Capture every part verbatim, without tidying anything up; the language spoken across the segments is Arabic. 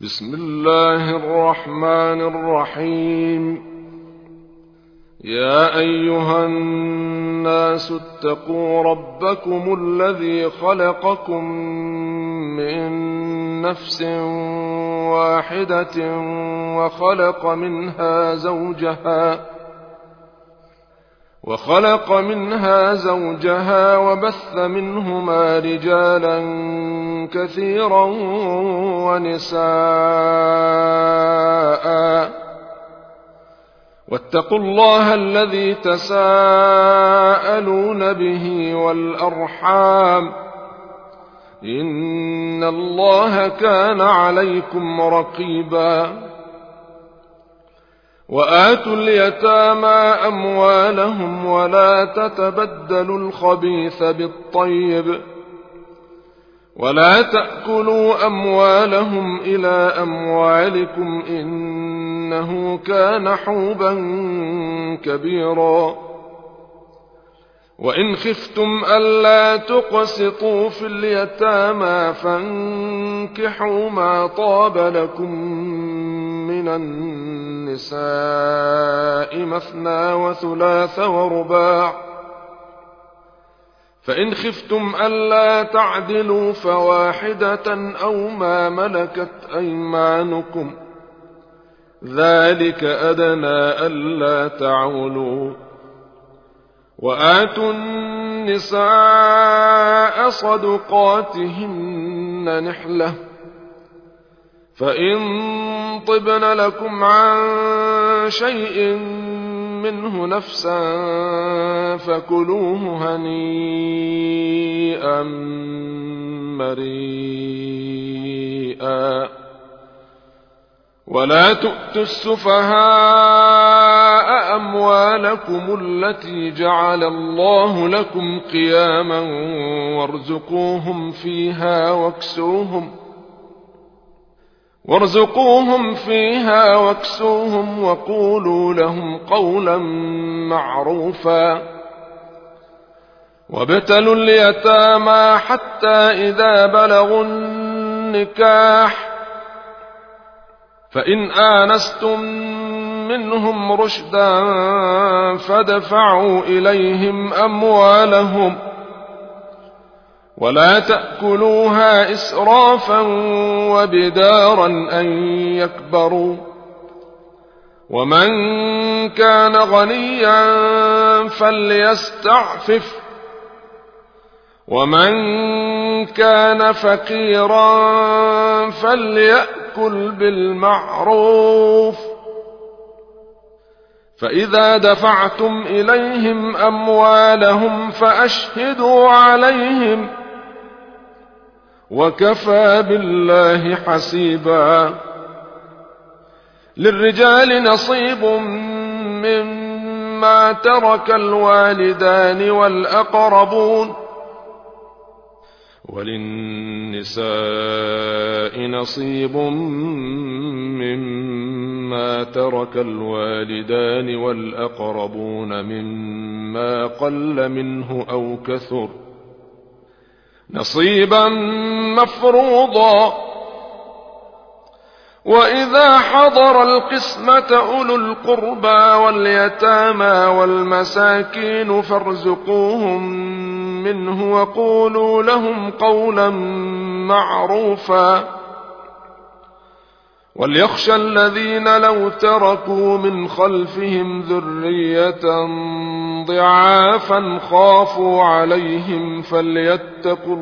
بسم الله الرحمن الرحيم. يا أيها الناس اتقوا ربكم الذي خلقكم من نفس واحدة وخلق منها زوجها وخلق منها زوجها وبث منهما رجالا كثيرا ونساء، واتقوا الله الذي تساءلون به والأرحام، إن الله كان عليكم رقيبا. وآتوا اليتامى أموالهم ولا تتبدلوا الخبيث بالطيب ولا تأكلوا أموالهم إلى أموالكم إنه كان حوبا كبيرا. وإن خفتم ألا تقسطوا في اليتامى فانكحوا ما طاب لكم من النساء مثنى وثلاث ورباع، فإن خفتم ألا تعدلوا فواحدة أو ما ملكت أيمانكم، ذلك أدنى ألا تعولوا. وآتوا النساء صدقاتهن نحلة، فإن طبن لكم عن شيء منه نفسا فكلوه هنيئا مريئا. ولا تؤتوا السفهاء أموالكم التي جعل الله لكم قياما وارزقوهم فيها واكسوهم وارزقوهم فيها واكسوهم وقولوا لهم قولا معروفا. وابتلوا اليتامى حتى إذا بلغوا النكاح، فإن آنستم منهم رشدا فادفعوا إليهم أموالهم ولا تأكلوها إسرافا وبدارا أن يكبروا. ومن كان غنيا فليستعفف، ومن كان فقيرا فليأكل بالمعروف. فإذا دفعتم إليهم أموالهم فأشهدوا عليهم، وكفى بالله حسيبا. للرجال نصيب مما ترك الوالدان والأقربون، وللنساء نصيب مما ترك الوالدان والأقربون مما قل منه أو كثر، نصيبا مفروضا. وإذا حضر القسمة أولو القربى واليتامى والمساكين فارزقوهم منه وقولوا لهم قولا معروفا. وليخشى الذين لو تركوا من خلفهم ذرية ضعافا خافوا عليهم فليتقوا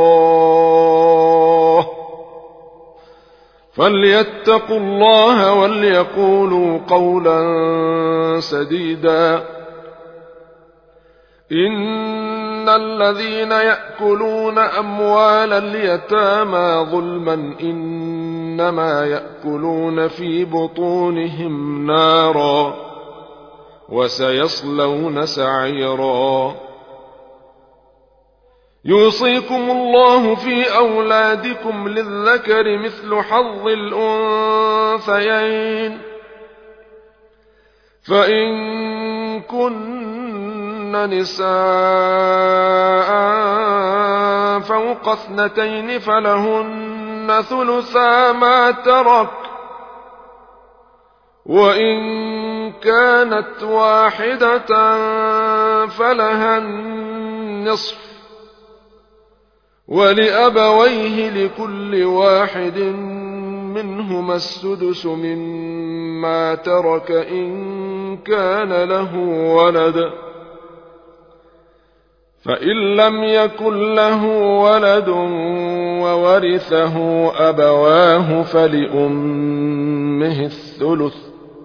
الله فليتقوا الله وليقولوا قولا سديدا. إن الذين يأكلون أموال اليتامى ظلما إنما يأكلون في بطونهم نارا وسيصلون سعيرا. يوصيكم الله في أولادكم للذكر مثل حظ الأنثيين، فإن كن نساء فوق اثنتين فلهن ثلثا ما ترك، وإن كانت واحدة فلها النصف، ولأبويه لكل واحد منهما السدس مما ترك إن كان له ولد، فإن لم يكن له ولد وورثه أبواه فلأمه الثلث،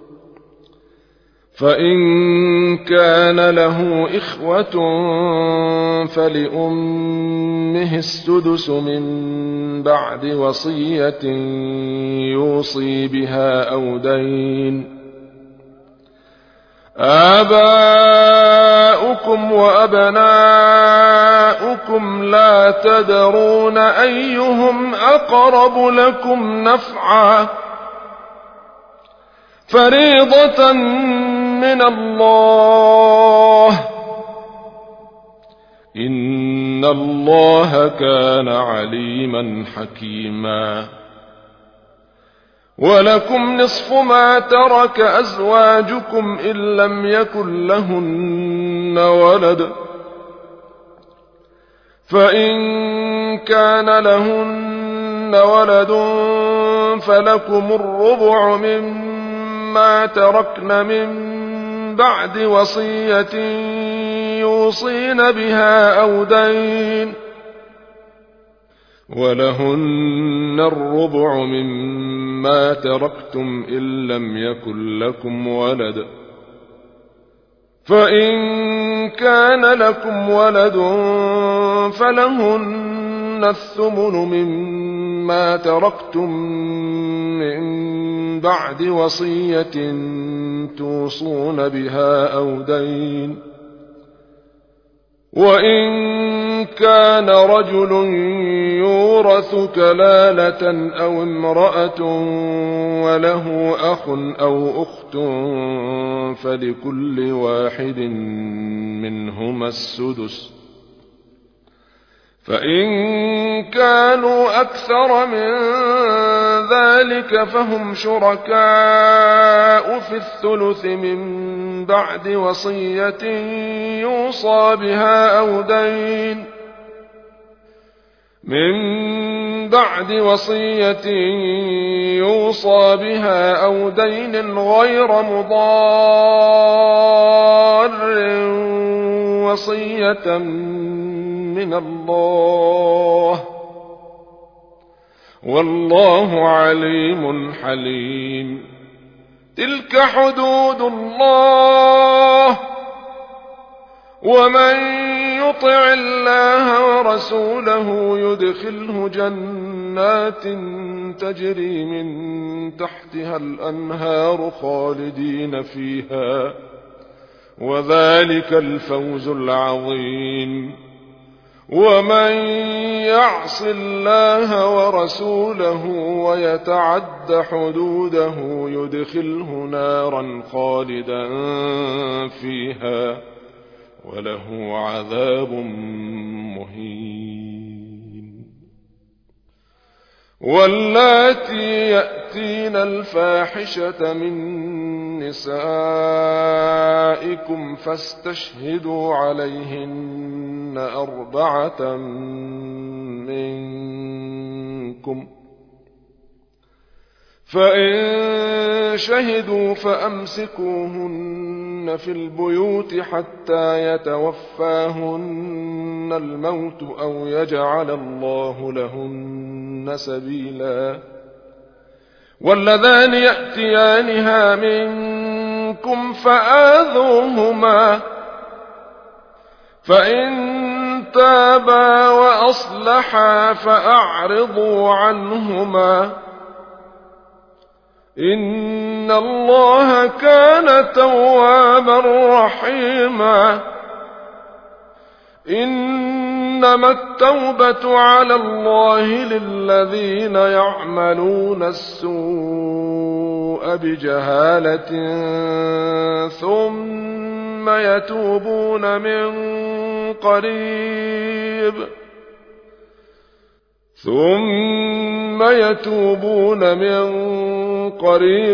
فإن كان له إخوة فلأمه السدس من بعد وصية يوصي بها أو دين. آباؤكم وأبناؤكم لا تدرون أيهم أقرب لكم نفعا، فريضة من الله، إن الله كان عليما حكيما. ولكم نصف ما ترك أزواجكم إن لم يكن لهن ولد، فإن كان لهن ولد فلكم الربع مما تركن من بعد وصية يوصين بها أو دين، ولهن الربع مما تركتم إن لم يكن لكم ولد، فإن كان لكم ولد فلهن الثمن مما تركتم من بعد وصية توصون بها أو دين. وإن كان رجل يورث كلالة أو امرأة وله أخ أو أخت فلكل واحد منهما السدس، فإن كانوا أكثر من ذلك فهم شركاء في الثلث من بعد وصية يوصى بها أو دين، من بعد وصية يوصى بها أو دين غير مضار، وصية من الله، والله عليم حليم. تلك حدود الله، ومن يطع الله ورسوله يدخله جنات تجري من تحتها الأنهار خالدين فيها، وذلك الفوز العظيم. ومن يعص الله ورسوله ويتعد حدوده يدخله نارا خالدا فيها، وله عذاب مهين. واللاتي يأتين الفاحشة من نسائكم فاستشهدوا عليهن أربعة منكم، فإن شهدوا فأمسكوهن في البيوت حتى يتوفاهن الموت أو يجعل الله لهن سبيلا. واللذان يأتيانها منكم فآذوهما، فإن تابا وأصلحا فأعرضوا عنهما، إن الله كان توابا رحيما. إنما التوبة على الله للذين يعملون السوء بجهالة ثم يتوبون من قريب ثم يتوبون من قريب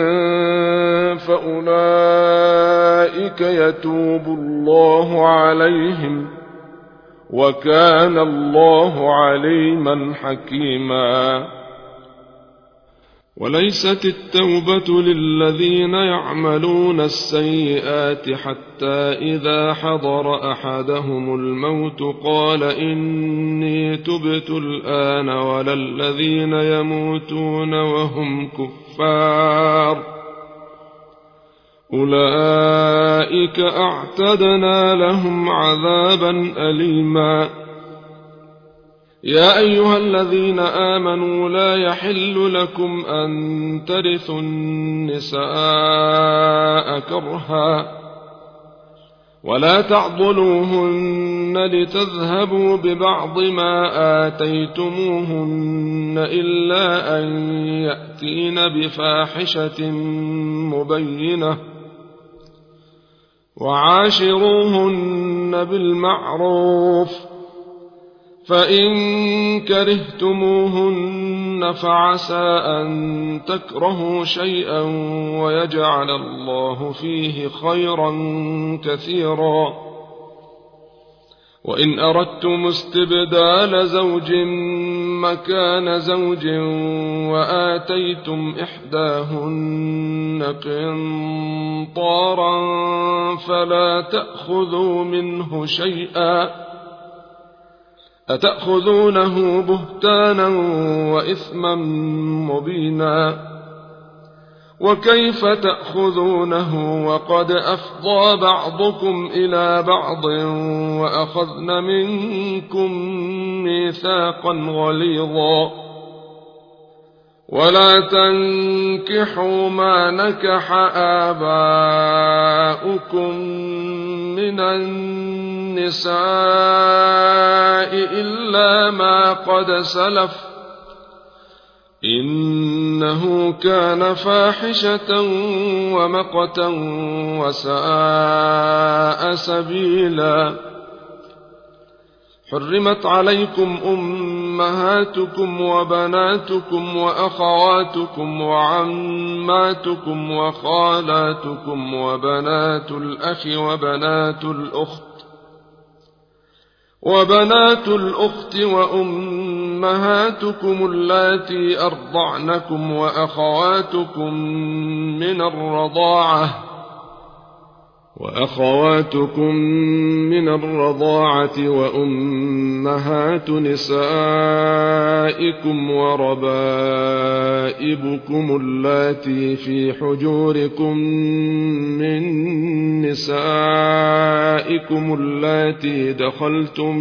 فأولئك يتوب الله عليهم وكان الله عليما حكيما. وليست التوبة للذين يعملون السيئات حتى إذا حضر أحدهم الموت قال إني تبت الآن ولا الذين يموتون وهم كفار أولئك أعتدنا لهم عذابا أليما. يا أيها الذين آمنوا لا يحل لكم أن ترثوا النساء كرها ولا تعضلوهن لتذهبوا ببعض ما آتيتموهن إلا أن يأتين بفاحشة مبينة وعاشروهن بالمعروف فإن كرهتموهن فعسى أن تكرهوا شيئا ويجعل الله فيه خيرا كثيرا. وإن أردتم استبدال زوج مكان زوج وآتيتم إحداهن قنطارا فلا تأخذوا منه شيئا أتأخذونه بهتانا وإثما مبينا. وكيف تأخذونه وقد أفضى بعضكم إلى بعض وأخذن منكم ميثاقا غليظا. ولا تنكحوا ما نكح آباؤكم من النساء إلا ما قد سلف إنه كان فاحشة ومقتا وساء سبيلا. حرمت عليكم أمهاتكم وبناتكم وأخواتكم وعماتكم وخالاتكم وبنات الأخ وبنات الأخت وبنات الأخت وأمهاتكم اللاتي أرضعنكم وأخواتكم من الرضاعة وأخواتكم من الرضاعة وأمهات نسائكم وربائبكم اللاتي في حجوركم من نسائكم اللاتي دخلتم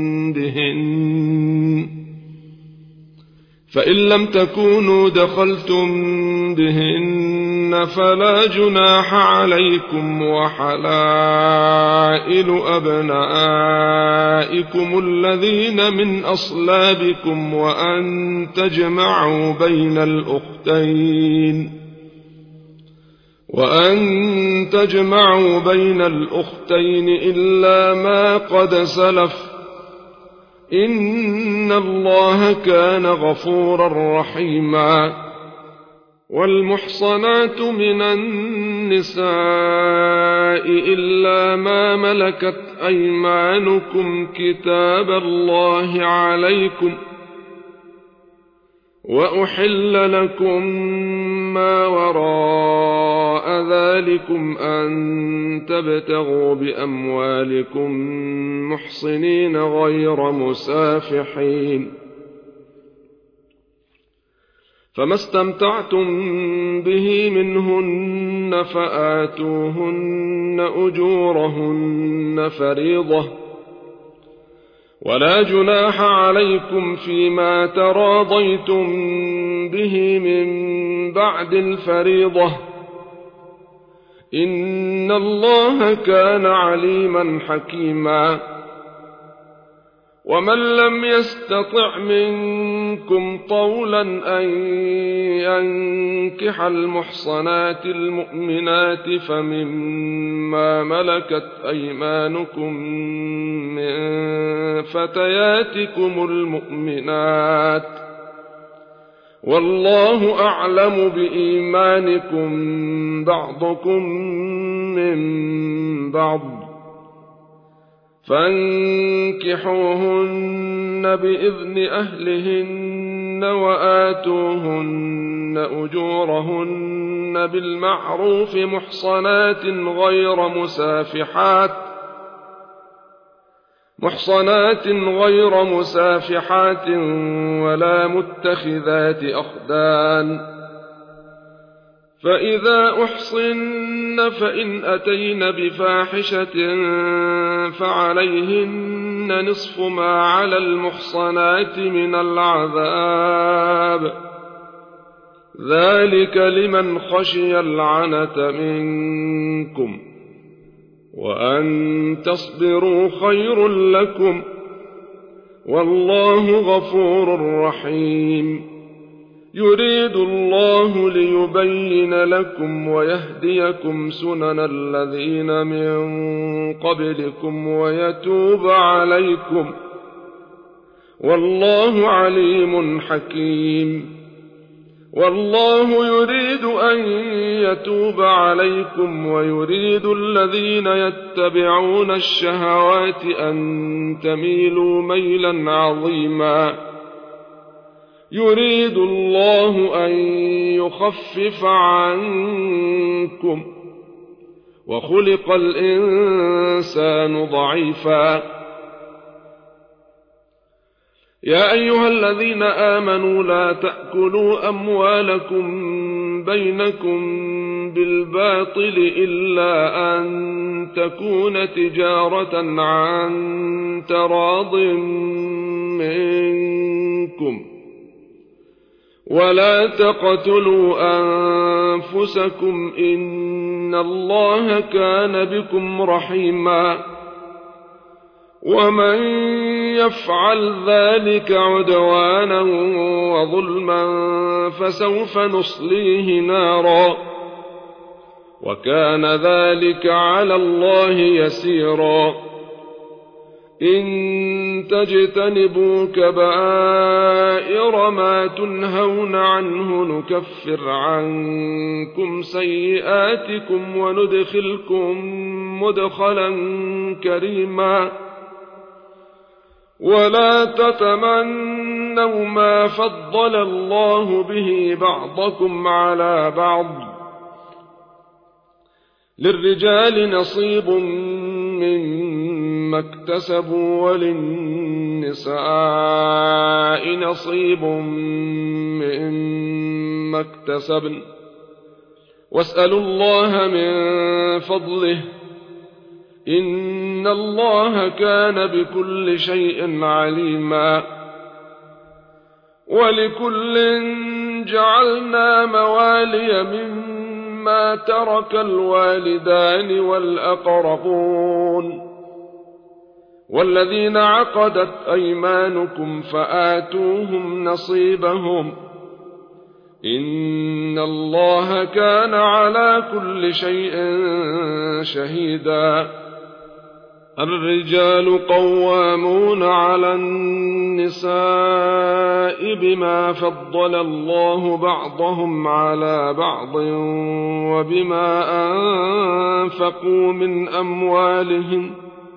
بهن فإن لم تكونوا دخلتم بهن فلا جناح عليكم وحلائل أبنائكم الذين من أصلابكم وأن تجمعوا بين الأختين وأن تجمعوا بين الأختين إلا ما قد سلف إن الله كان غفورا رحيما. والمحصنات من النساء إلا ما ملكت أيمانكم كتاب الله عليكم وأحل لكم ما وراء ذلكم أن تبتغوا بأموالكم محصنين غير مسافحين فما استمتعتم به منهن فآتوهن أجورهن فريضة ولا جناح عليكم فيما تراضيتم به من بعد الفريضة إن الله كان عليما حكيما. ومن لم يستطع منكم طولا أن ينكح المحصنات المؤمنات فمما ملكت أيمانكم من فتياتكم المؤمنات والله أعلم بإيمانكم بعضكم من بعض فانكحوهن بإذن أهلهن وآتوهن أجورهن بالمعروف محصنات غير مسافحات محصنات غير مسافحات ولا متخذات أخدان فإذا أحصن فإن أتين بفاحشة فعليهن نصف ما على المحصنات من العذاب ذلك لمن خشي العنة منكم وأن تصبروا خير لكم والله غفور رحيم يريد الله ليبين لكم ويهديكم سنن الذين من قبلكم ويتوب عليكم والله عليم حكيم والله يريد أن يتوب عليكم ويريد الذين يتبعون الشهوات أن تميلوا ميلا عظيما يريد الله أن يخفف عنكم وخلق الإنسان ضعيفا يا أيها الذين آمنوا لا تأكلوا أموالكم بينكم بالباطل إلا أن تكون تجارة عن تراض منكم ولا تقتلوا أنفسكم إن الله كان بكم رحيما ومن يفعل ذلك عدوانا وظلما فسوف نصليه نارا وكان ذلك على الله يسيرا إن تجتنبوا كبائر ما تنهون عنه نكفر عنكم سيئاتكم وندخلكم مدخلا كريما ولا تتمنوا ما فضل الله به بعضكم على بعض للرجال نصيب مما اكتسبوا وللنساء نصيب مما اكتسبن واسألوا الله من فضله إن الله كان بكل شيء عليما ولكل جعلنا موالي مما ترك الوالدان والأقربون والذين عقدت أيمانكم فآتوهم نصيبهم إن الله كان على كل شيء شهيدا الرجال قوامون على النساء بما فضل الله بعضهم على بعض وبما أنفقوا من أموالهم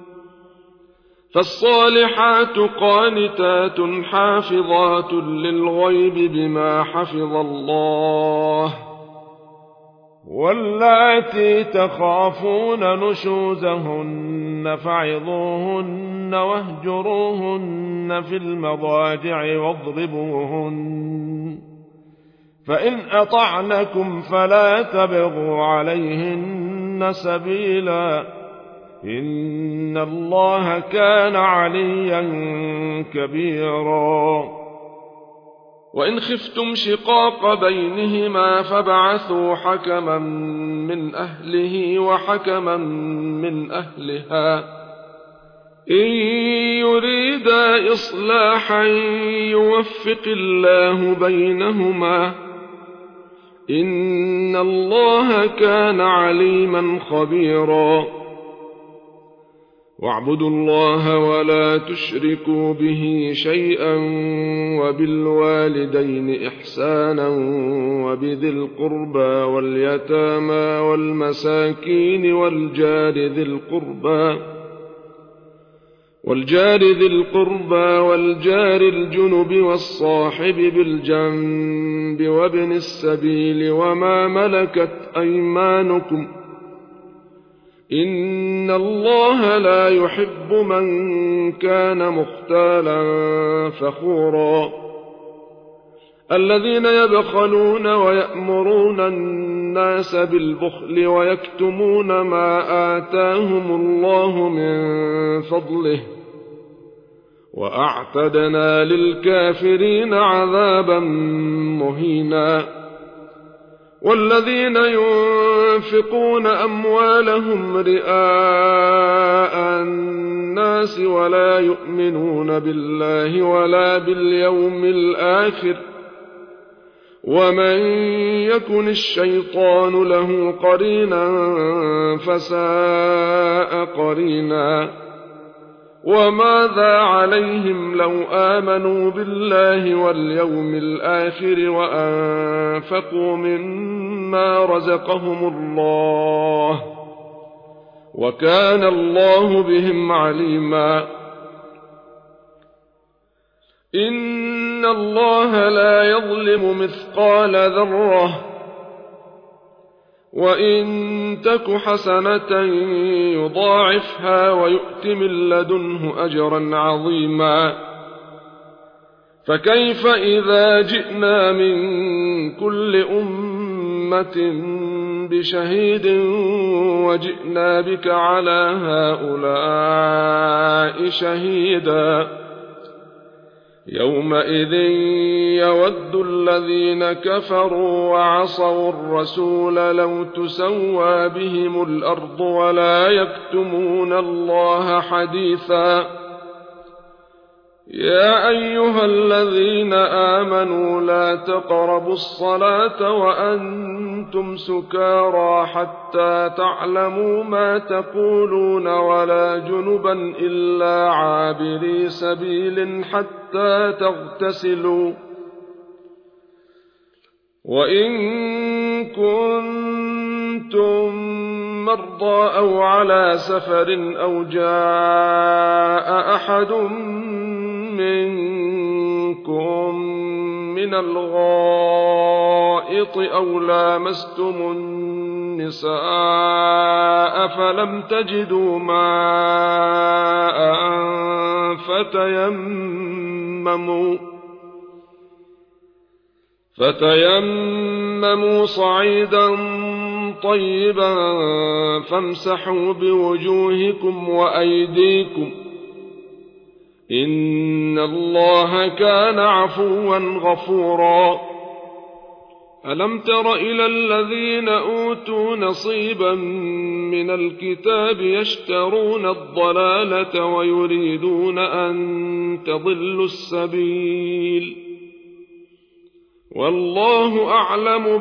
فالصالحات قانتات حافظات للغيب بما حفظ الله واللاتي تخافون نشوزهن فعظوهن واهجروهن في المضاجع واضربوهن فإن أطعنكم فلا تبغوا عليهن سبيلا إن الله كان عليا كبيرا وإن خفتم شقاق بينهما فابعثوا حكما من أهله وحكما من أهلها إن يريدا إصلاحا يوفق الله بينهما إن الله كان عليما خبيرا واعبدوا الله ولا تشركوا به شيئا وبالوالدين إحسانا وبذي القربى واليتامى والمساكين والجار ذي القربى والجار ذي القربى والجار الجنب والصاحب بالجنب وابن السبيل وما ملكت أيمانكم إن الله لا يحب من كان مختالا فخورا الذين يبخلون ويأمرون الناس بالبخل ويكتمون ما آتاهم الله من فضله وأعتدنا للكافرين عذابا مهينا والذين ينفقون أموالهم رئاء الناس ولا يؤمنون بالله ولا باليوم الآخر ومن يكن الشيطان له قرينا فساء قرينا وماذا عليهم لو آمنوا بالله واليوم الآخر وأنفقوا مما رزقهم الله وكان الله بهم عليما إن الله لا يظلم مثقال ذرة وإن تك حسنة يضاعفها ويؤت من لدنه أجرا عظيما فكيف إذا جئنا من كل أمة بشهيد وجئنا بك على هؤلاء شهيدا يومئذ يود الذين كفروا وعصوا الرسول لو تسوى بهم الأرض ولا يكتمون الله حديثا يا أيها الذين آمنوا لا تقربوا الصلاة وأنتم سكارى حتى تعلموا ما تقولون ولا جنبا إلا عابري سبيل حتى تغتسلوا وإن كنتم مرضى أو على سفر أو جاء أحد منكم من الغائط أو لامستم النساء فلم تجدوا ماء فتيمموا فتيمموا صعيدا طيبا فامسحوا بوجوهكم وأيديكم إن الله كان عفوا غفورا ألم تر إلى الذين أوتوا نصيبا من الكتاب يشترون الضلالة ويريدون أن تضلوا السبيل والله أعلم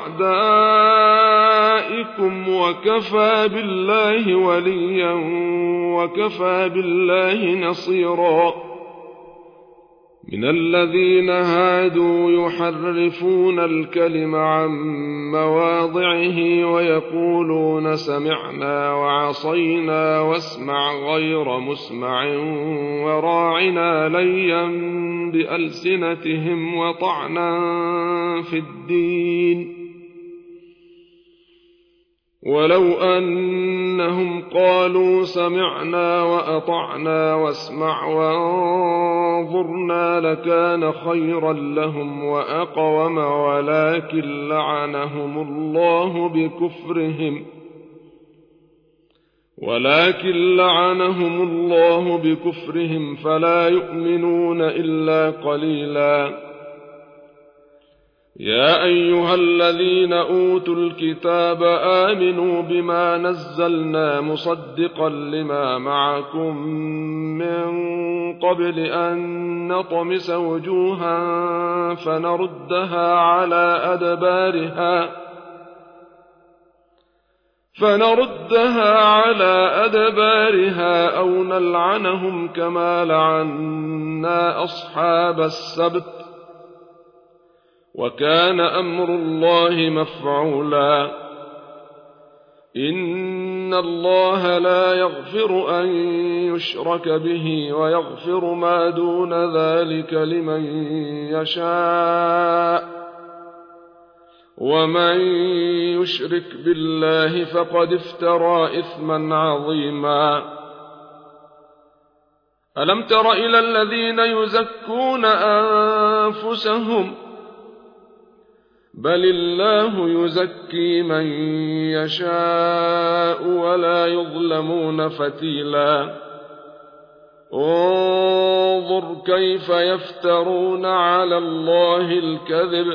بأعدائكم وكفى بالله وليا وكفى بالله نصيرا من الذين هادوا يحرفون الكلم عن مواضعه ويقولون سمعنا وعصينا واسمع غير مسمع وراعنا ليا بألسنتهم وطعنا في الدين ولو أنهم قالوا سمعنا وأطعنا واسمع وانظرنا لكان خيرا لهم وأقوم ولكن لعنهم الله بكفرهم ولكن لعنهم الله بكفرهم فلا يؤمنون إلا قليلا يا أيها الذين أوتوا الكتاب آمنوا بما نزلنا مصدقا لما معكم من قبل أن نطمس وجوها فنردها على أدبارها فنردها على أدبارها أو نلعنهم كما لعنا أصحاب السبت وكان أمر الله مفعولا إن الله لا يغفر أن يشرك به ويغفر ما دون ذلك لمن يشاء ومن يشرك بالله فقد افترى إثما عظيما ألم تر إلى الذين يزكون أنفسهم بل الله يزكي من يشاء ولا يظلمون فتيلا انظر كيف يفترون على الله الكذب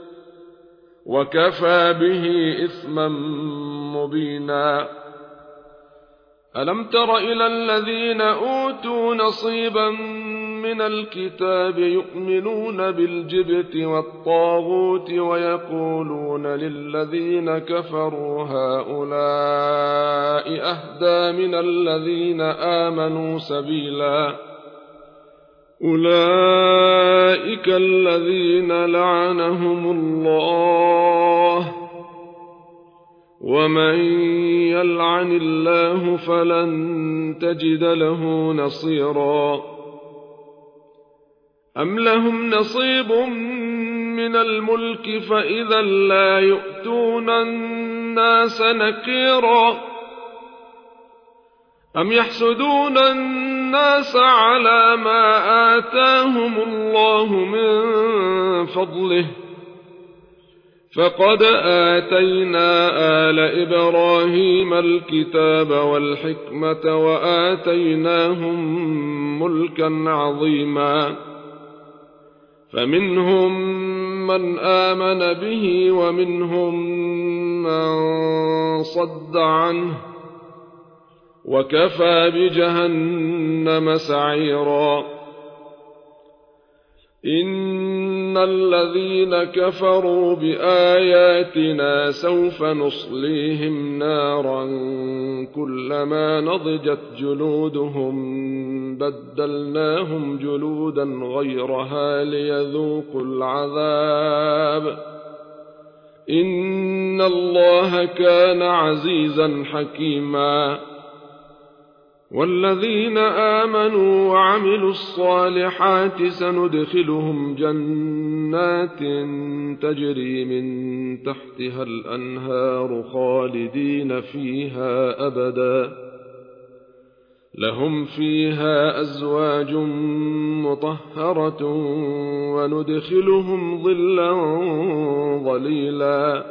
وكفى به إثما مبينا ألم تر إلى الذين أوتوا نصيبا من الكتاب يؤمنون بالجبت والطاغوت ويقولون للذين كفروا هؤلاء أهدى من الذين آمنوا سبيلا أولئك الذين لعنهم الله ومن يلعن الله فلن تجد له نصيرا أم لهم نصيب من الملك فإذا لا يؤتون الناس نكيرا أم يحسدون الناس على ما آتاهم الله من فضله فقد آتينا آل إبراهيم الكتاب والحكمة وآتيناهم ملكا عظيما فمنهم من آمن به ومنهم من صد عنه وكفى بجهنم سعيرا إن الذين كفروا بآياتنا سوف نصليهم نارا كلما نضجت جلودهم بدلناهم جلودا غيرها ليذوقوا العذاب إن الله كان عزيزا حكيما والذين آمنوا وعملوا الصالحات سندخلهم جنات تجري من تحتها الأنهار خالدين فيها أبدا لهم فيها أزواج مطهرة وندخلهم ظلا ظليلا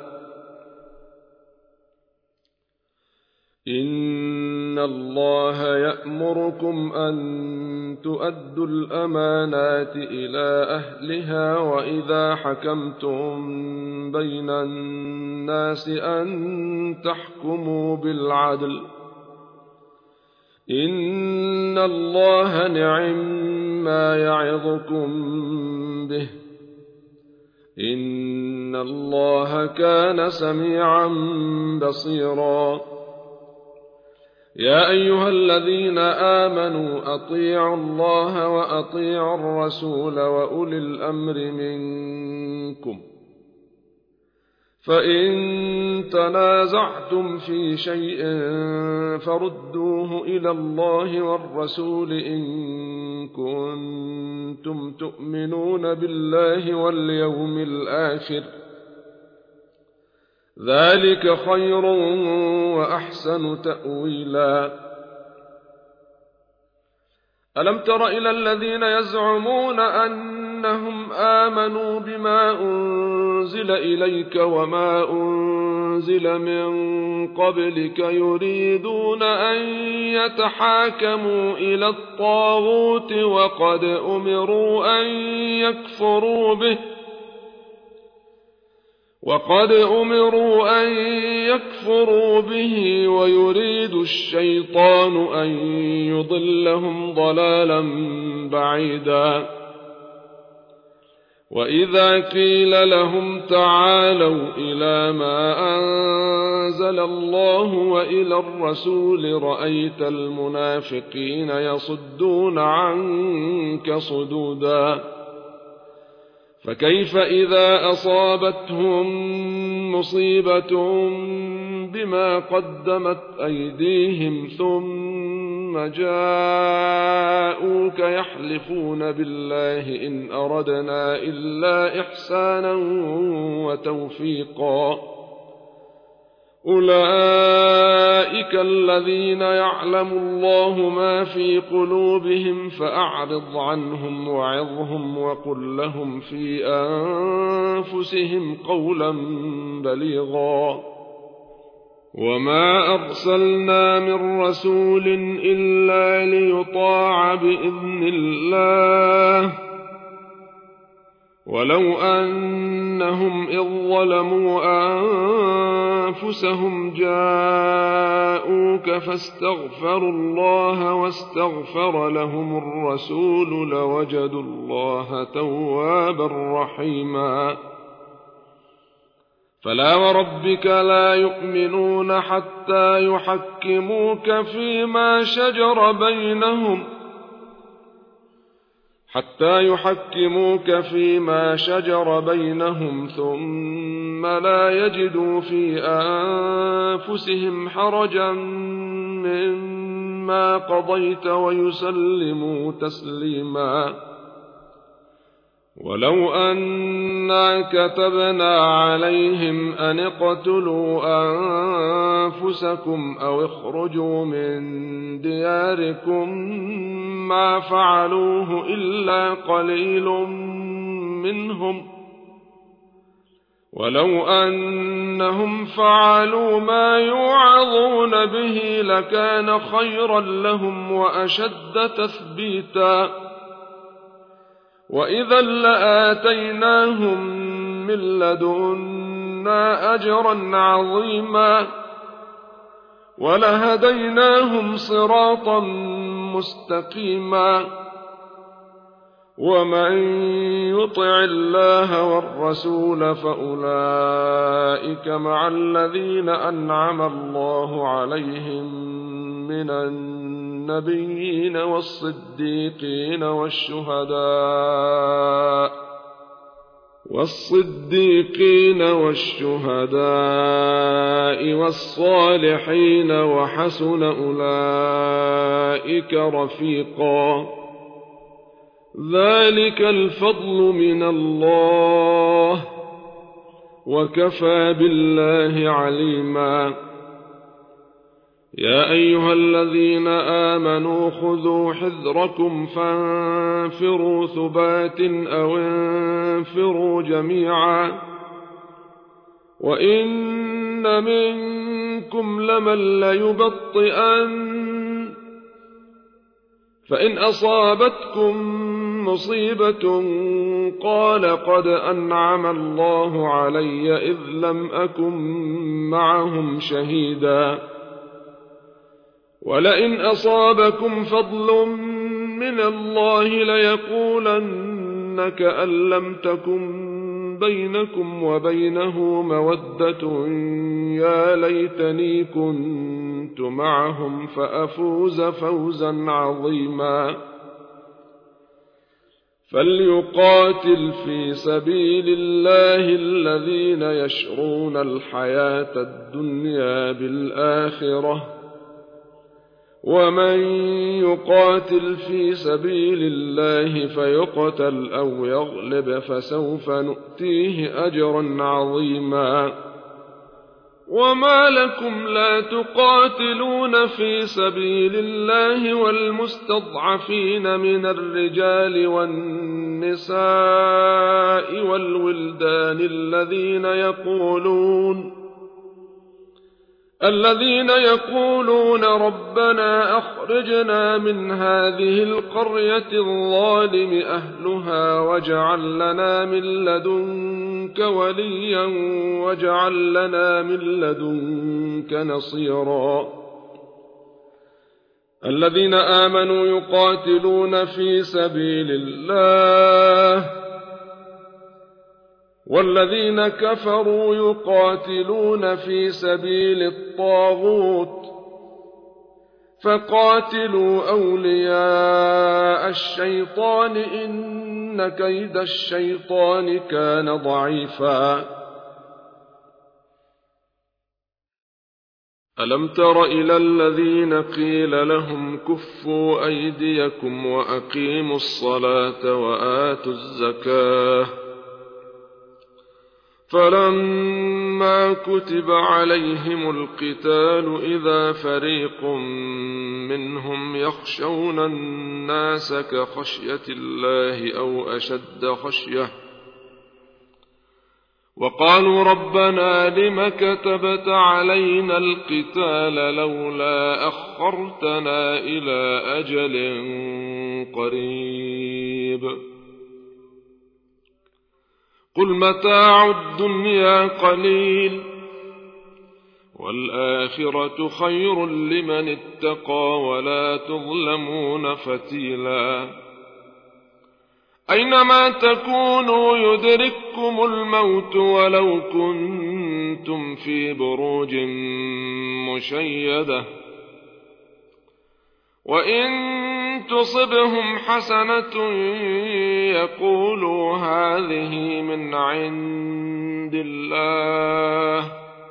إن الله يأمركم أن تؤدوا الأمانات إلى أهلها وإذا حكمتم بين الناس أن تحكموا بالعدل إن الله نعم ما يعظكم به إن الله كان سميعا بصيرا يا أيها الذين آمنوا أطيعوا الله وأطيعوا الرسول وأولي الأمر منكم فإن تنازعتم في شيء فردوه إلى الله والرسول إن كنتم تؤمنون بالله واليوم الآخر ذلك خير وأحسن تأويلا ألم تر إلى الذين يزعمون أنهم آمنوا بما أنزل إليك وما أنزل من قبلك يريدون أن يتحاكموا إلى الطاغوت وقد أمروا أن يكفروا به وقد أمروا أن يكفروا به ويريد الشيطان أن يضلهم ضلالا بعيدا وإذا قيل لهم تعالوا إلى ما أنزل الله وإلى الرسول رأيت المنافقين يصدون عنك صدودا فكيف إذا أصابتهم مصيبة بما قدمت أيديهم ثم جاءوك يحلفون بالله إن أردنا إلا إحسانا وتوفيقا أولئك الذين يعلم الله ما في قلوبهم فأعرض عنهم وعظهم وقل لهم في أنفسهم قولا بليغا وما أرسلنا من رسول إلا ليطاع بإذن الله ولو أنهم إذ ظلموا أنفسهم جاءوك فاستغفروا الله واستغفر لهم الرسول لوجدوا الله توابا رحيما فلا وربك لا يؤمنون حتى يحكموك فيما شجر بينهم حتى يحكموك فيما شجر بينهم ثم لا يجدوا في أنفسهم حرجا مما قضيت ويسلموا تسليما ولو أنا كتبنا عليهم أن اقتلوا أنفسكم أو اخرجوا من دياركم ما فعلوه إلا قليل منهم ولو أنهم فعلوا ما يوعظون به لكان خيرا لهم وأشد تثبيتا وإذا لآتيناهم من لدنا أجرا عظيما ولهديناهم صراطا مستقيما ومن يطع الله والرسول فأولئك مع الذين أنعم الله عليهم من النبيين والصديقين والشهداء والصديقين والشهداء والصالحين وحسن أولئك رفيقا ذلك الفضل من الله وكفى بالله عليما يا أيها الذين آمنوا خذوا حذركم فانفروا ثبات أو انفروا جميعا وإن منكم لمن ليبطئن فإن أصابتكم مصيبة قال قد أنعم الله علي إذ لم أكن معهم شهيدا ولئن أصابكم فضل من الله ليقولن كأن لم تكن بينكم وبينه مودة يا ليتني كنت معهم فأفوز فوزا عظيما فليقاتل في سبيل الله الذين يشرون الحياة الدنيا بالآخرة ومن يقاتل في سبيل الله فيقتل أو يغلب فسوف نؤتيه أجرا عظيما وما لكم لا تقاتلون في سبيل الله والمستضعفين من الرجال والنساء والولدان الذين يقولون الذين يقولون ربنا أخرجنا من هذه القرية الظالم أهلها واجعل لنا من لدنك لدنك وليا واجعل لنا من لدنك نصيرا الذين آمنوا يقاتلون في سبيل الله والذين كفروا يقاتلون في سبيل الطاغوت فقاتلوا أولياء الشيطان إن كيد الشيطان كان ضعيفا ألم تر إلى الذين قيل لهم كفوا أيديكم وأقيموا الصلاة وآتوا الزكاة فلما كتب عليهم القتال إذا فريق منهم يخشون الناس كخشية الله أو أشد خشية وقالوا ربنا لم كتبت علينا القتال لولا أخرتنا إلى أجل قريب قل متاع الدنيا قليل والآخرة خير لمن اتقى ولا تظلمون فتيلا أينما تكونوا يدرككم الموت ولو كنتم في بروج مشيدة وإن تصبهم حسنة يقولوا هذه من عند الله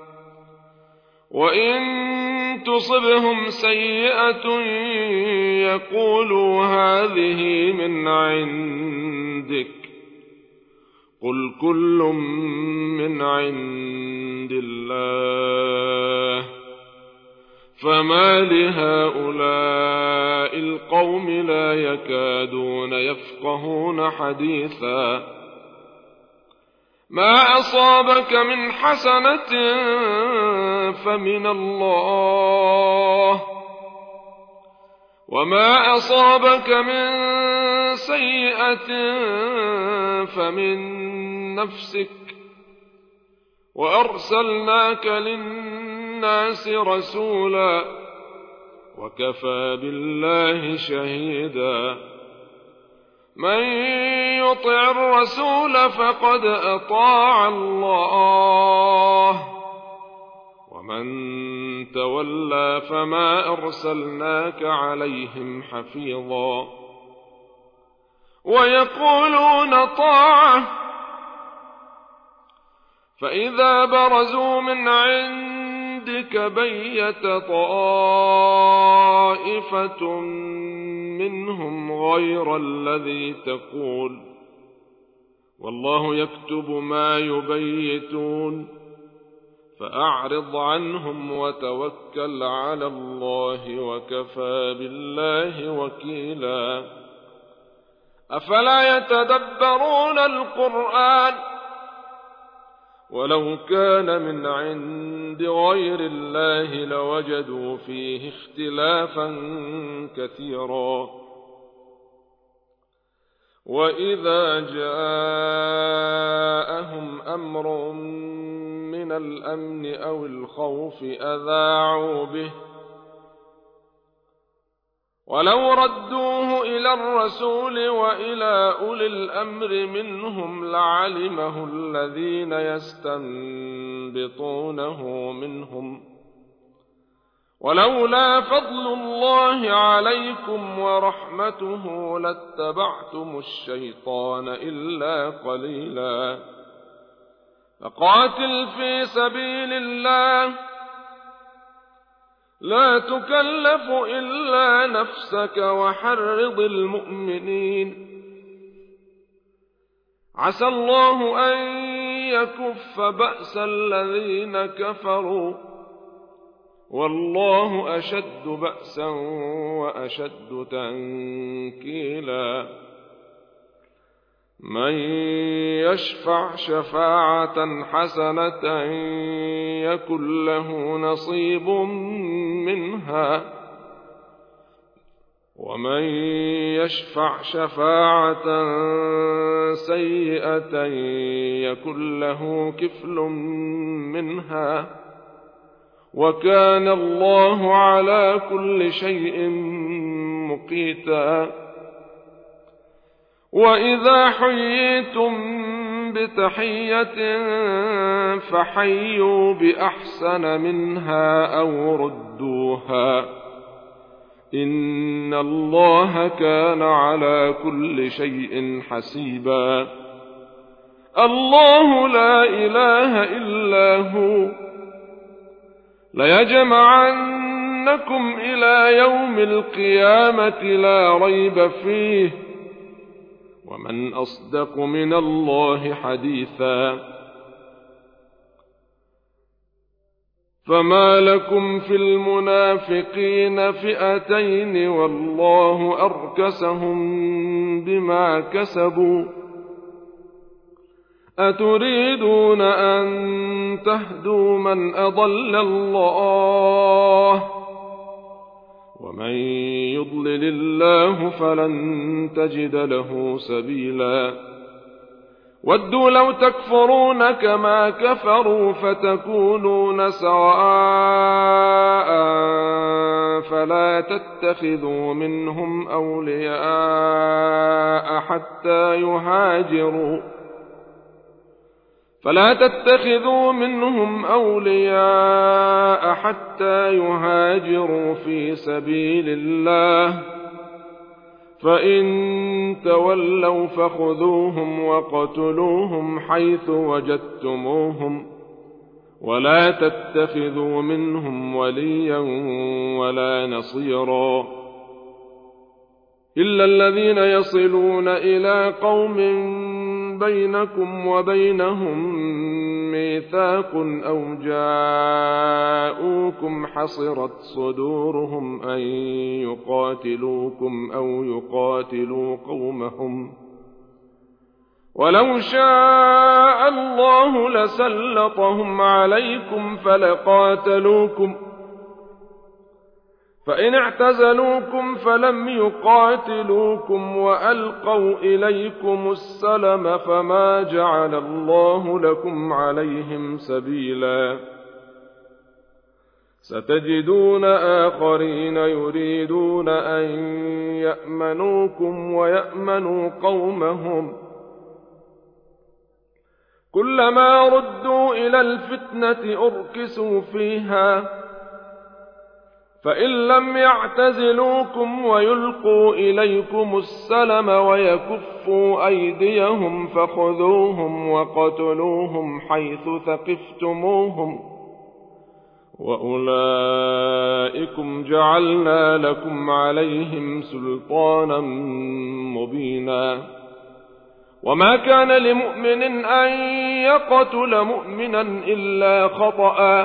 وإن تصبهم سيئة يقولوا هذه من عندك قل كل من عند الله فما لهؤلاء القوم لا يكادون يفقهون حديثا ما أصابك من حسنة فمن الله وما أصابك من سيئة فمن نفسك وأرسلناك للناس رسولا وكفى بالله شهيدا من يطع الرسول فقد أطاع الله ومن تولى فما أرسلناك عليهم حفيظا ويقولون طاعة فإذا برزوا من عندك بيت طائفة منهم غير الذي تقول والله يكتب ما يبيتون فأعرض عنهم وتوكل على الله وكفى بالله وكيلا أفلا يتدبرون القرآن ولو كان من عند غير الله لوجدوا فيه اختلافا كثيرا وإذا جاءهم أمر من الأمن أو الخوف أذاعوا به ولو ردوه إلى الرسول وإلى أولي الأمر منهم لعلمه الذين يستنبطونه منهم ولولا فضل الله عليكم ورحمته لاتبعتم الشيطان إلا قليلا فقاتل في سبيل الله لا تكلف إلا نفسك وحرض المؤمنين عسى الله أن يكف بأس الذين كفروا والله أشد بأسا وأشد تنكيلا من يشفع شفاعة حسنة يكن له نصيب منها ومن يشفع شفاعة سيئة يكن له كفل منها وكان الله على كل شيء مقيتا. وإذا حييتم بتحية فحيوا بأحسن منها أو ردوها إن الله كان على كل شيء حسيبا. الله لا إله إلا هو ليجمعنكم إلى يوم القيامة لا ريب فيه ومن أصدق من الله حديثا. فما لكم في المنافقين فئتين والله أركسهم بما كسبوا أتريدون أن تهدوا من أضل الله ومن يضلل الله فلن تجد له سبيلا. ودوا لو تكفرون كما كفروا فتكونون سواء فلا تتخذوا منهم أولياء حتى يهاجروا فلا تتخذوا منهم أولياء حتى يهاجروا في سبيل الله فإن تولوا فخذوهم وقتلوهم حيث وجدتموهم ولا تتخذوا منهم وليا ولا نصيرا إلا الذين يصلون إلى قوم بينكم وبينهم ميثاق أو جاءوكم حصرت صدورهم أن يقاتلوكم أو يقاتلوا قومهم ولو شاء الله لسلطهم عليكم فلقاتلوكم فإن اعتزلوكم فلم يقاتلوكم وألقوا إليكم السلم فما جعل الله لكم عليهم سبيلا. ستجدون آخرين يريدون أن يأمنوكم ويأمنوا قومهم كلما ردوا إلى الفتنة أركسوا فيها فإن لم يعتزلوكم ويلقوا إليكم السلم ويكفوا أيديهم فخذوهم وقتلوهم حيث ثقفتموهم وأولئكم جعلنا لكم عليهم سلطانا مبينا. وما كان لمؤمن أن يقتل مؤمنا إلا خطأ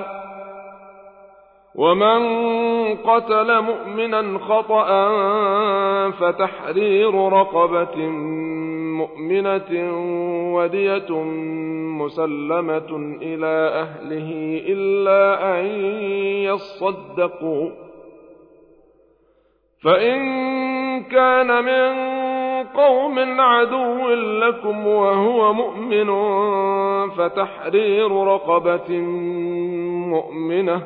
ومن قتل مؤمنا خطأ فتحرير رقبة مؤمنة ودية مسلمة إلى أهله إلا أن يصدقوا فإن كان من قوم عدو لكم وهو مؤمن فتحرير رقبة مؤمنة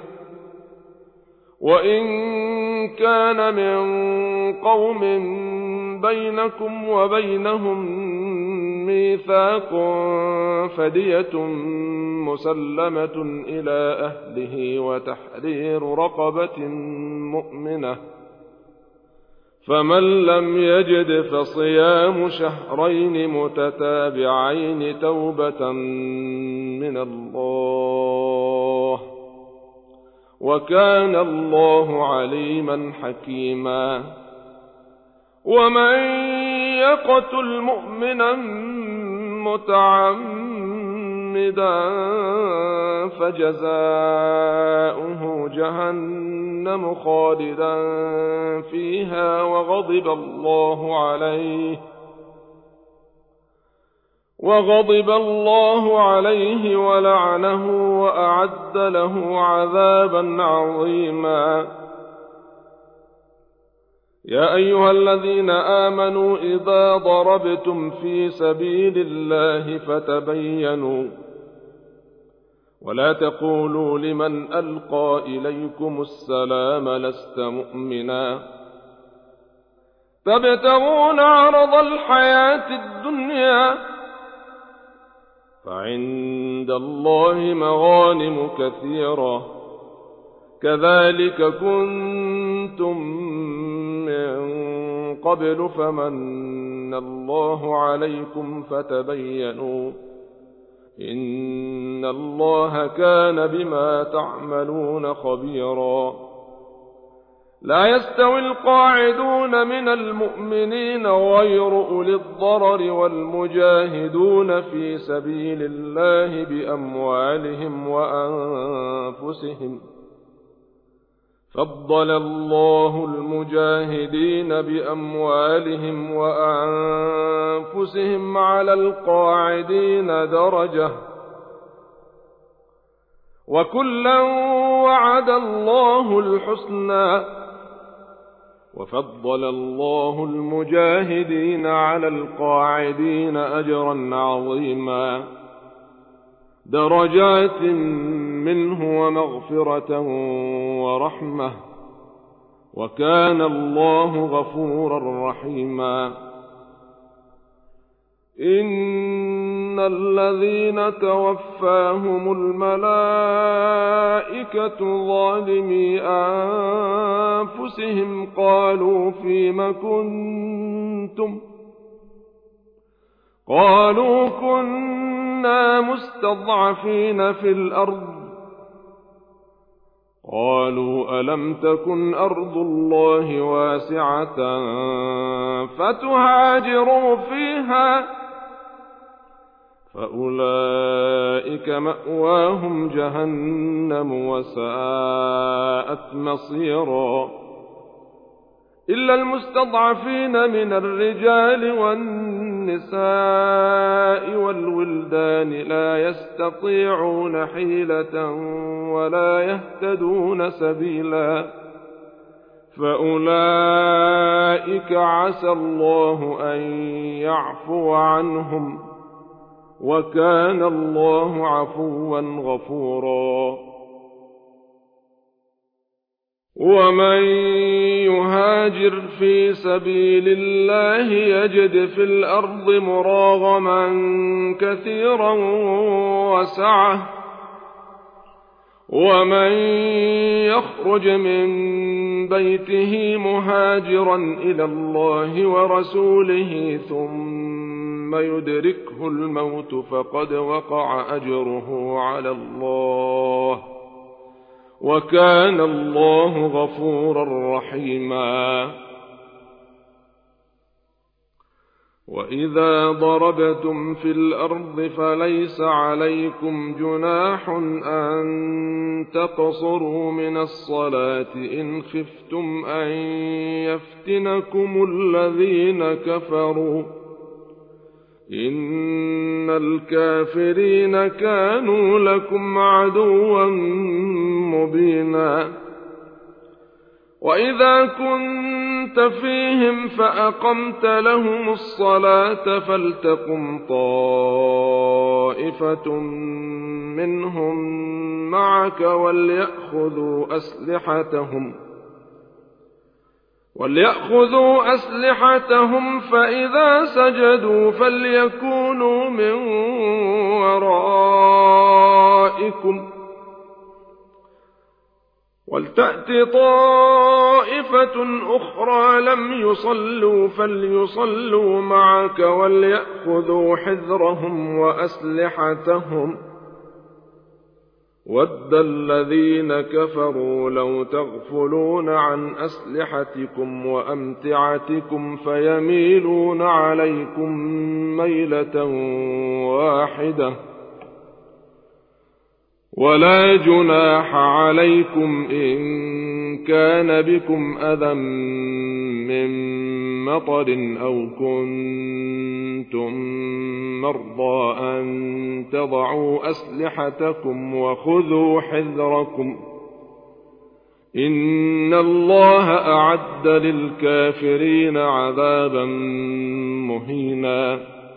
وإن كان من قوم بينكم وبينهم ميثاق فدية مسلمة إلى أهله وتحرير رقبة مؤمنة فمن لم يجد فصيام شهرين متتابعين توبة من الله وكان الله عليما حكيما. ومن يقتل مؤمنا متعمدا فجزاؤه جهنم خالدا فيها وغضب الله عليه وغضب الله عليه ولعنه وأعد له عذابا عظيما. يا أيها الذين آمنوا إذا ضربتم في سبيل الله فتبينوا ولا تقولوا لمن ألقى إليكم السلام لست مؤمنا تبتغون عرض الحياة الدنيا فعند الله مغانم كثيرة كذلك كنتم من قبل فمن الله عليكم فتبينوا إن الله كان بما تعملون خبيرا لا يستوي القاعدون من المؤمنين غير أولي الضرر والمجاهدون في سبيل الله بأموالهم وأنفسهم فضل الله المجاهدين بأموالهم وأنفسهم على القاعدين درجة وكلا وعد الله الحسنى وفضل الله المجاهدين على القاعدين أجرا عظيما درجات منه ومغفرة ورحمة وكان الله غفورا رحيما إن الذين توفاهم الملائكة ظالمي أنفسهم قالوا فيم كنتم قالوا كنا مستضعفين في الأرض قالوا ألم تكن أرض الله واسعة فتهاجروا فيها فأولئك مأواهم جهنم وساءت مصيرا إلا المستضعفين من الرجال والنساء والولدان لا يستطيعون حيلة ولا يهتدون سبيلا فأولئك عسى الله أن يعفو عنهم وكان الله عفوا غفورا ومن يهاجر في سبيل الله يجد في الأرض مراغما كثيرا وسعة ومن يخرج من بيته مهاجرا إلى الله ورسوله ثم يدركه الموت فقد وقع أجره على الله وكان الله غفورا رحيما وإذا ضربتم في الأرض فليس عليكم جناح أن تقصروا من الصلاة إن خفتم أن يفتنكم الذين كفروا إن الكافرين كانوا لكم عدوا مبينا وإذا كنت فيهم فأقمت لهم الصلاة فلتقم طائفة منهم معك وليأخذوا أسلحتهم وليأخذوا أسلحتهم فإذا سجدوا فليكونوا من ورائكم ولتأت طائفة أخرى لم يصلوا فليصلوا معك وليأخذوا حذرهم وأسلحتهم ود الذين كفروا لو تغفلون عن أسلحتكم وأمتعتكم فيميلون عليكم ميلة واحدة ولا جناح عليكم إن كان بكم أذى من مطر أو كنتم مرضى أن تضعوا أسلحتكم وخذوا حذركم إن الله أعد للكافرين عذابا مهينا.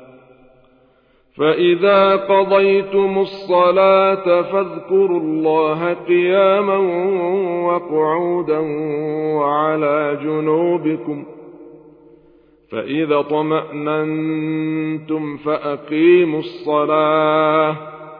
فإذا قضيتم الصلاة فاذكروا الله قياما وقعودا وعلى جنوبكم، فإذا اطمأننتم فأقيموا الصلاة،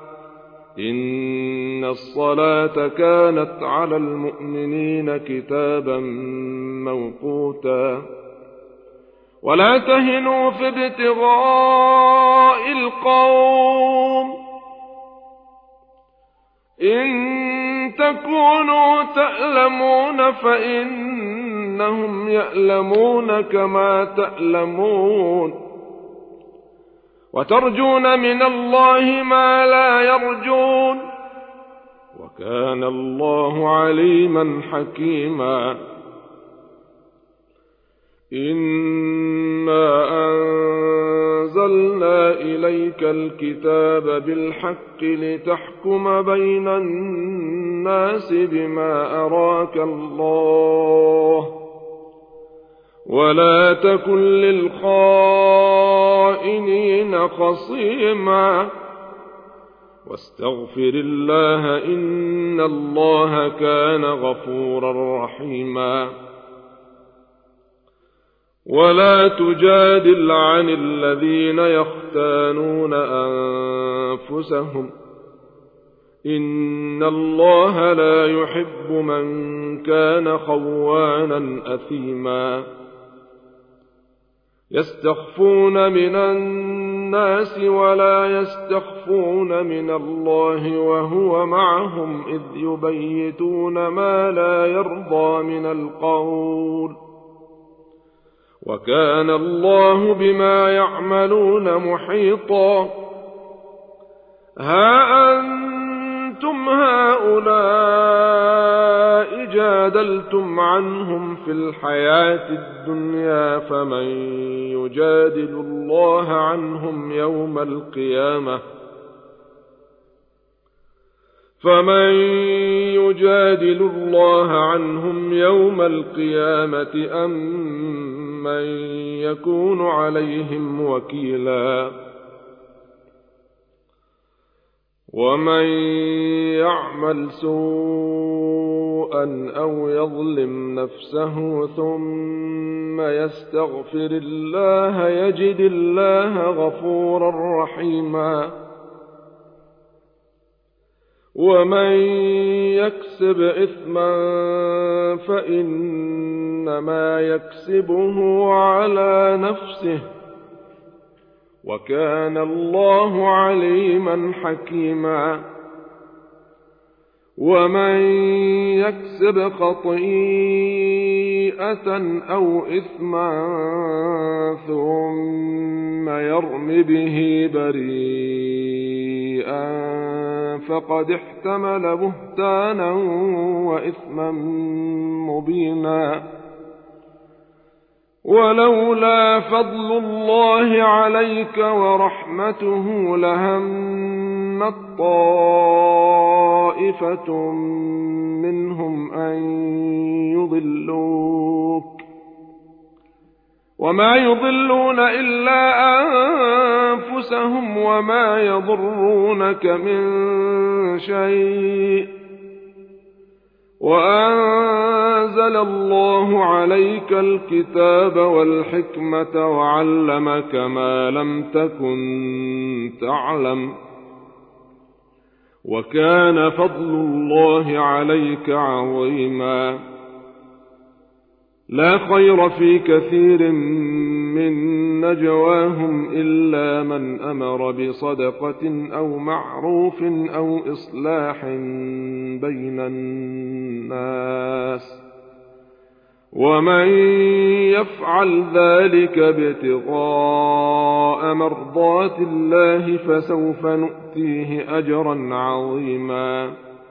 إن الصلاة كانت على المؤمنين كتابا موقوتا. ولا تهنوا في ابتغاء القوم، إن تكونوا تألمون فإنهم يألمون كما تألمون، وترجون من الله ما لا يرجون، وكان الله عليما حكيما. إنا أنزلنا إليك الكتاب بالحق لتحكم بين الناس بما أراك الله، ولا تكن للخائنين خصيما، واستغفر الله إن الله كان غفورا رحيما. ولا تجادل عن الذين يختانون أنفسهم، إن الله لا يحب من كان خوانا أثيما. يستخفون من الناس ولا يستخفون من الله وهو معهم إذ يبيتون ما لا يرضى من القول، وكان الله بما يعملون محيطا. ها أنتم هؤلاء جادلتم عنهم في الحياة الدنيا، فمن يجادل الله عنهم يوم القيامة فمن يجادل الله عنهم يوم القيامة أم من يكون عليهم وكيلا. ومن يعمل سوءا أو يظلم نفسه ثم يستغفر الله يجد الله غفورا رحيما. ومن يكسب إثما فإنما يكسبه على نفسه، وكان الله عليما حكيما. ومن يكسب خطيئة أو إثما ثم يرم به بريئا فقد احتمل بهتانا وإثما مبينا. ولولا فضل الله عليك ورحمته لهمت طائفة منهم أن يضلوك، وما يضلون إلا أنفسهم وما يضرونك من شيء. وأنزل الله عليك الكتاب والحكمة وعلمك ما لم تكن تعلم، وكان فضل الله عليك عظيما. لا خير في كثير من نجواهم إلا من أمر بصدقة أو معروف أو إصلاح بين الناس، ومن يفعل ذلك ابتغاء مرضات الله فسوف نؤتيه أجرا عظيما.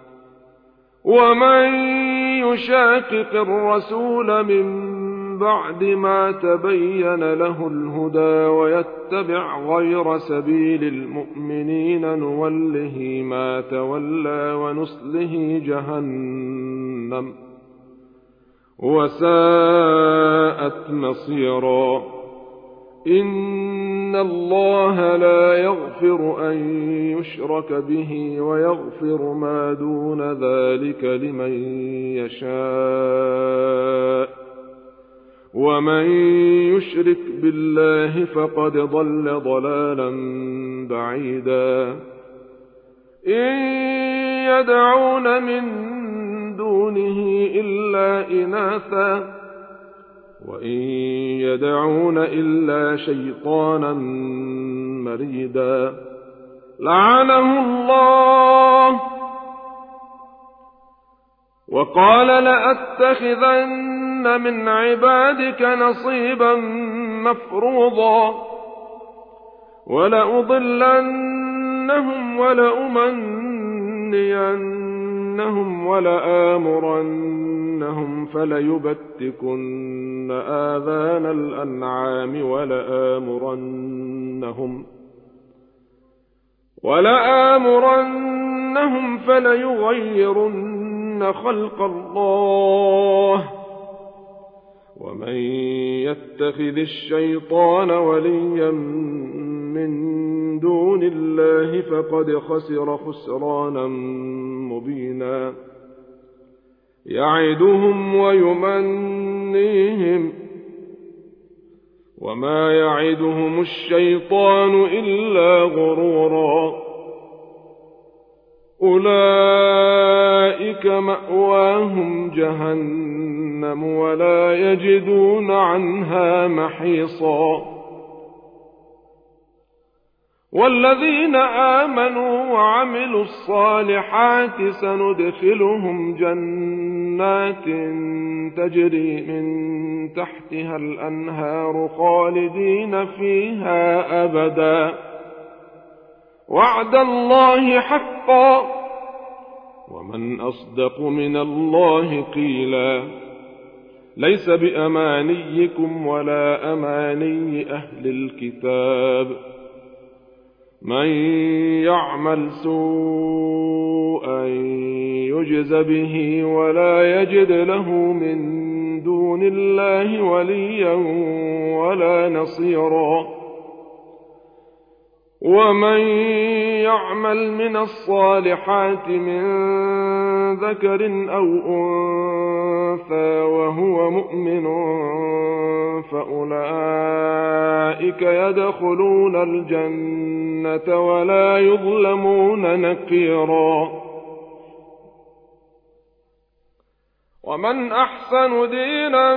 ومن يشاقق الرسول من بعد ما تبين له الهدى ويتبع غير سبيل المؤمنين نوله ما تولى ونصله جهنم وساءت مصيرا. إن الله لا يغفر أن يشرك به ويغفر ما دون ذلك لمن يشاء، ومن يشرك بالله فقد ضل ضلالا بعيدا. إن يدعون من دونه إلا إناثا وإن يدعون إلا شيطانا مريدا، لعنه الله وقال لأتخذن من عبادك نصيبا مفروضا ولأضلنهم ولأمنينهم ولآمرنهم فليبتكن آذان الأنعام ولآمرنهم ولآمرنهم فليغيرن خلق الله. ومن يتخذ الشيطان وليا من دون الله فقد خسر خسرانا مبينا. يعدهم ويمنيهم وما يعدهم الشيطان إلا غرورا. أولئك مأواهم جهنم ولا يجدون عنها محيصا. والذين آمنوا وعملوا الصالحات سندخلهم جنات تجري من تحتها الأنهار خالدين فيها أبدا، وعد الله حقا، ومن أصدق من الله قيلا. ليس بأمانيكم ولا أماني أهل الكتاب، من يعمل سوءا يجز به ولا يجد له من دون الله وليا ولا نصيرا. ومن يعمل من الصالحات من ذكر أو أنثى وهو مؤمن فأولئك يدخلون الجنة ولا يظلمون نقيرا. ومن أحسن دينا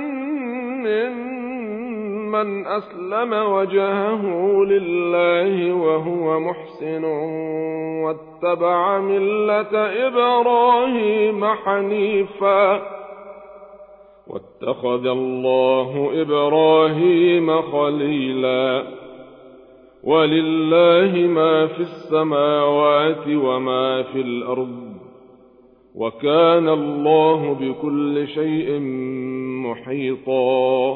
ممن أسلم وجهه لله وهو محسن واتبع ملة إبراهيم حنيفا واتخذ الله إبراهيم خليلا. ولله ما في السماوات وما في الأرض وكان الله بكل شيء محيطا.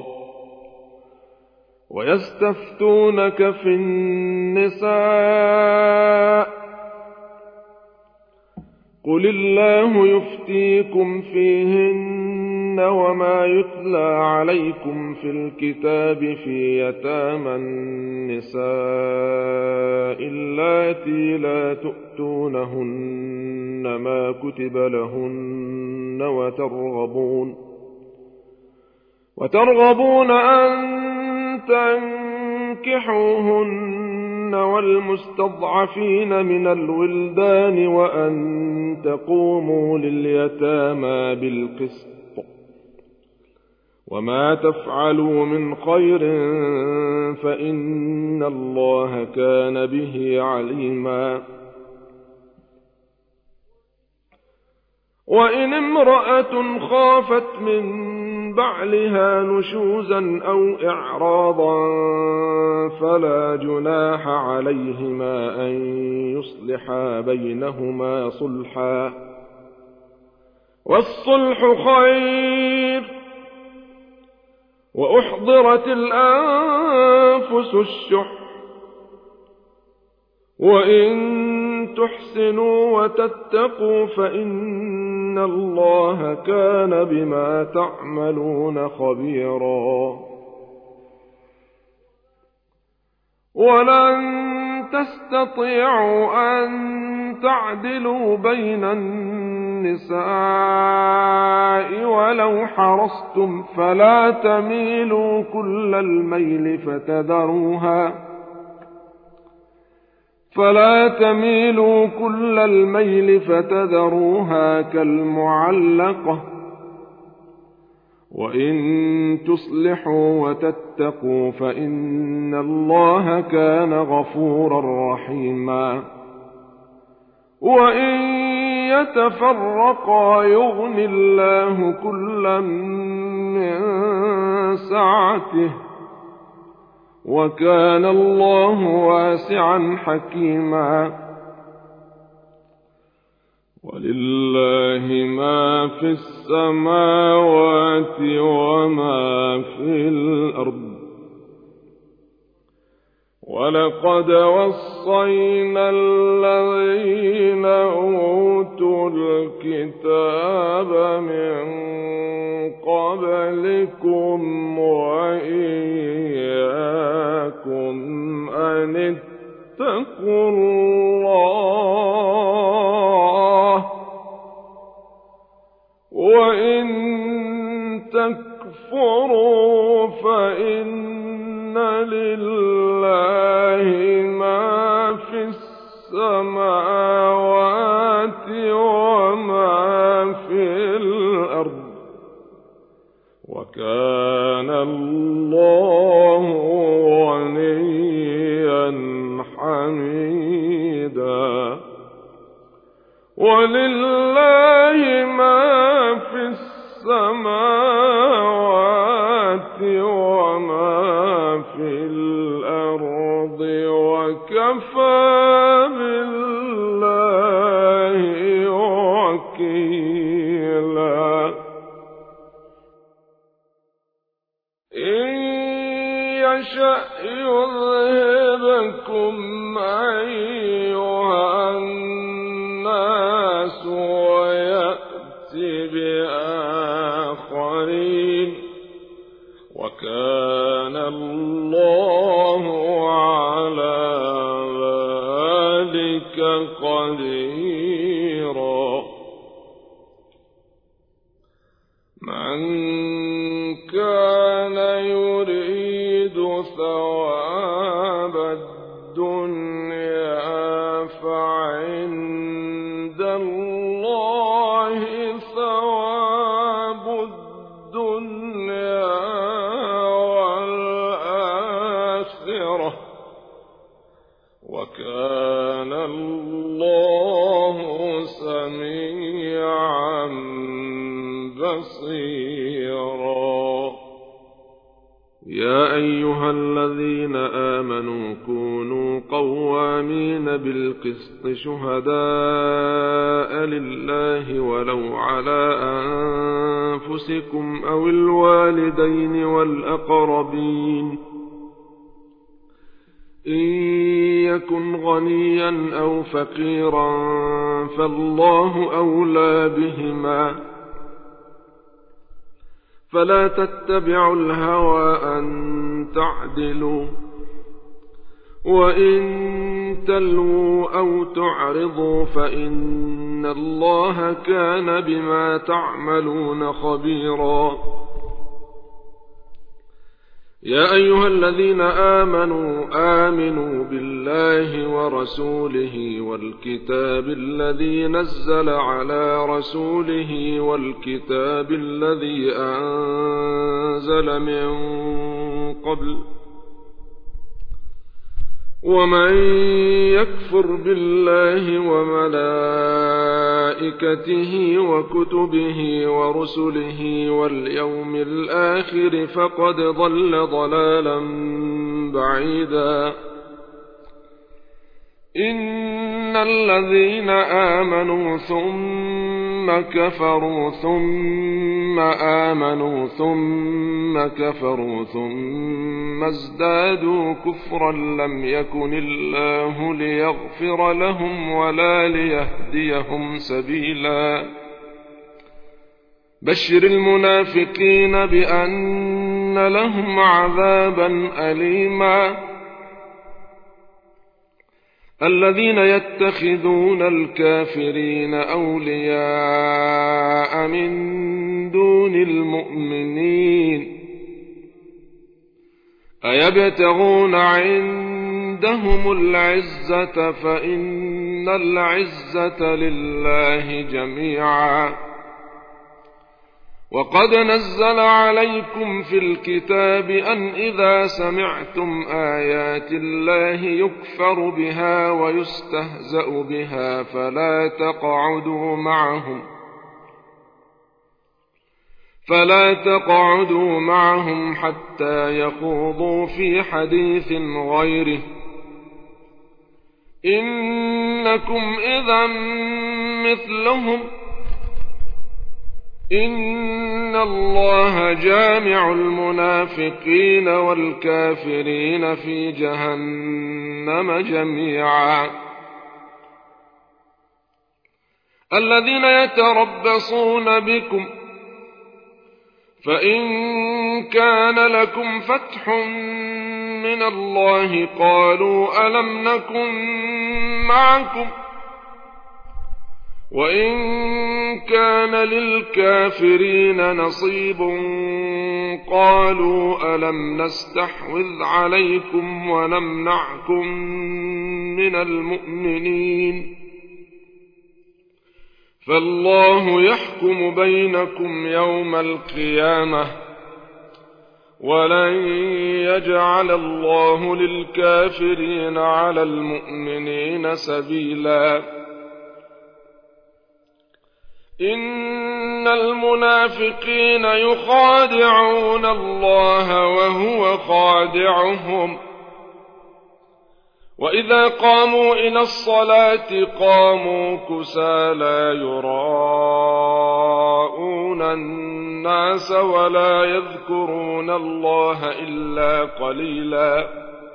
ويستفتونك في النساء قل الله يفتيكم فيهن وما يتلى عليكم في الكتاب في يتامى النساء اللاتي لا تؤتونهن ما كتب لهن وترغبون وترغبون أن تنكحوهن والمستضعفين من الولدان وأن تقوموا لليتامى بالقسط وما تفعلوا من خير فإن الله كان به عليما. وإن امرأة خافت من بعلها نشوزا أو إعراضا فلا جناح عليهما أن يصلحا بينهما صلحا والصلح خير. وأحضرت الأنفس الشح وإن تحسنوا وتتقوا فإن إن الله كان بما تعملون خبيرا. ولن تستطيعوا أن تعدلوا بين النساء ولو حرصتم فلا تميلوا كل الميل فتذروها فلا تميلوا كل الميل فتذروها كالمعلقة. وإن تصلحوا وتتقوا فإن الله كان غفورا رحيما. وإن يتفرقا يغن الله كلا من سعته وكان الله واسعا حكيما. ولله ما في السماوات وما في الأرض. ولقد وصينا الذين أوتوا الكتاب من قبلكم وإياكم أن اتقوا الله وإن تكفروا فإن لله ما في السماوات وما في الأرض وكان الله غنيا حميدا. ولله ما في السماوات وما في الأرض وكفى بالله وكيلا. إن يشأ يذهبكم أيها الناس ويأتي بآخرين وكان الله على ذلك قديرا. من كان يريد ثواب الدنيا فعند الله ثواب الدنيا والآخرة وكان الله سميعا بصيرا. يا أيها الذين آمنوا كونوا قوامين بالقسط شهداء لله ولو على أنفسكم أو الوالدين والأقربين إن يكن غنيا أو فقيرا فالله أولى بهما فلا تتبعوا الهوى أن تعدلوا وإن تلووا أو تعرضوا فإن الله كان بما تعملون خبيرا. يا أيها الذين آمنوا آمنوا بالله ورسوله والكتاب الذي نزل على رسوله والكتاب الذي أنزل من قبل ومن يكفر بالله وملائكته وكتبه ورسله واليوم الآخر فقد ضل ضلالا بعيدا. إن الذين آمنوا ثم كفروا ثم آمنوا ثم كفروا ثم ازدادوا كفرا لم يكن الله ليغفر لهم ولا ليهديهم سبيلا. بشر المنافقين بأن لهم عذابا أليما الذين يتخذون الكافرين أولياء من دون المؤمنين أيبتغون عندهم العزة فإن العزة لله جميعا وقد نزل عليكم في الكتاب أن إذا سمعتم آيات الله يكفر بها ويستهزأ بها فلا تقعدوا معهم فلا تقعدوا معهم حتى يخوضوا في حديث غيره إنكم إذا مثلهم إن الله جامع المنافقين والكافرين في جهنم جميعا الذين يتربصون بكم فإن كان لكم فتح من الله قالوا ألم نكن معكم وإن كان للكافرين نصيب قالوا ألم نستحوذ عليكم ونمنعكم من المؤمنين فالله يحكم بينكم يوم القيامة ولن يجعل الله للكافرين على المؤمنين سبيلا إن المنافقين يخادعون الله وهو خادعهم وإذا قاموا إلى الصلاة قاموا كسالى يراءون الناس ولا يذكرون الله إلا قليلا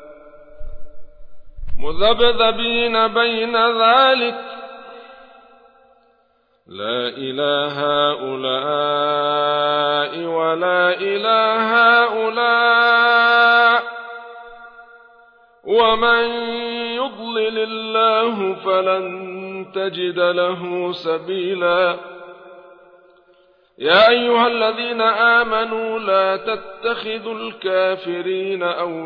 مذبذبين بين ذلك لا إله هؤلاء ولا إله هؤلاء ومن يضلل الله فلن تجد له سبيلا يا أيها الذين آمنوا لا تتخذوا الكافرين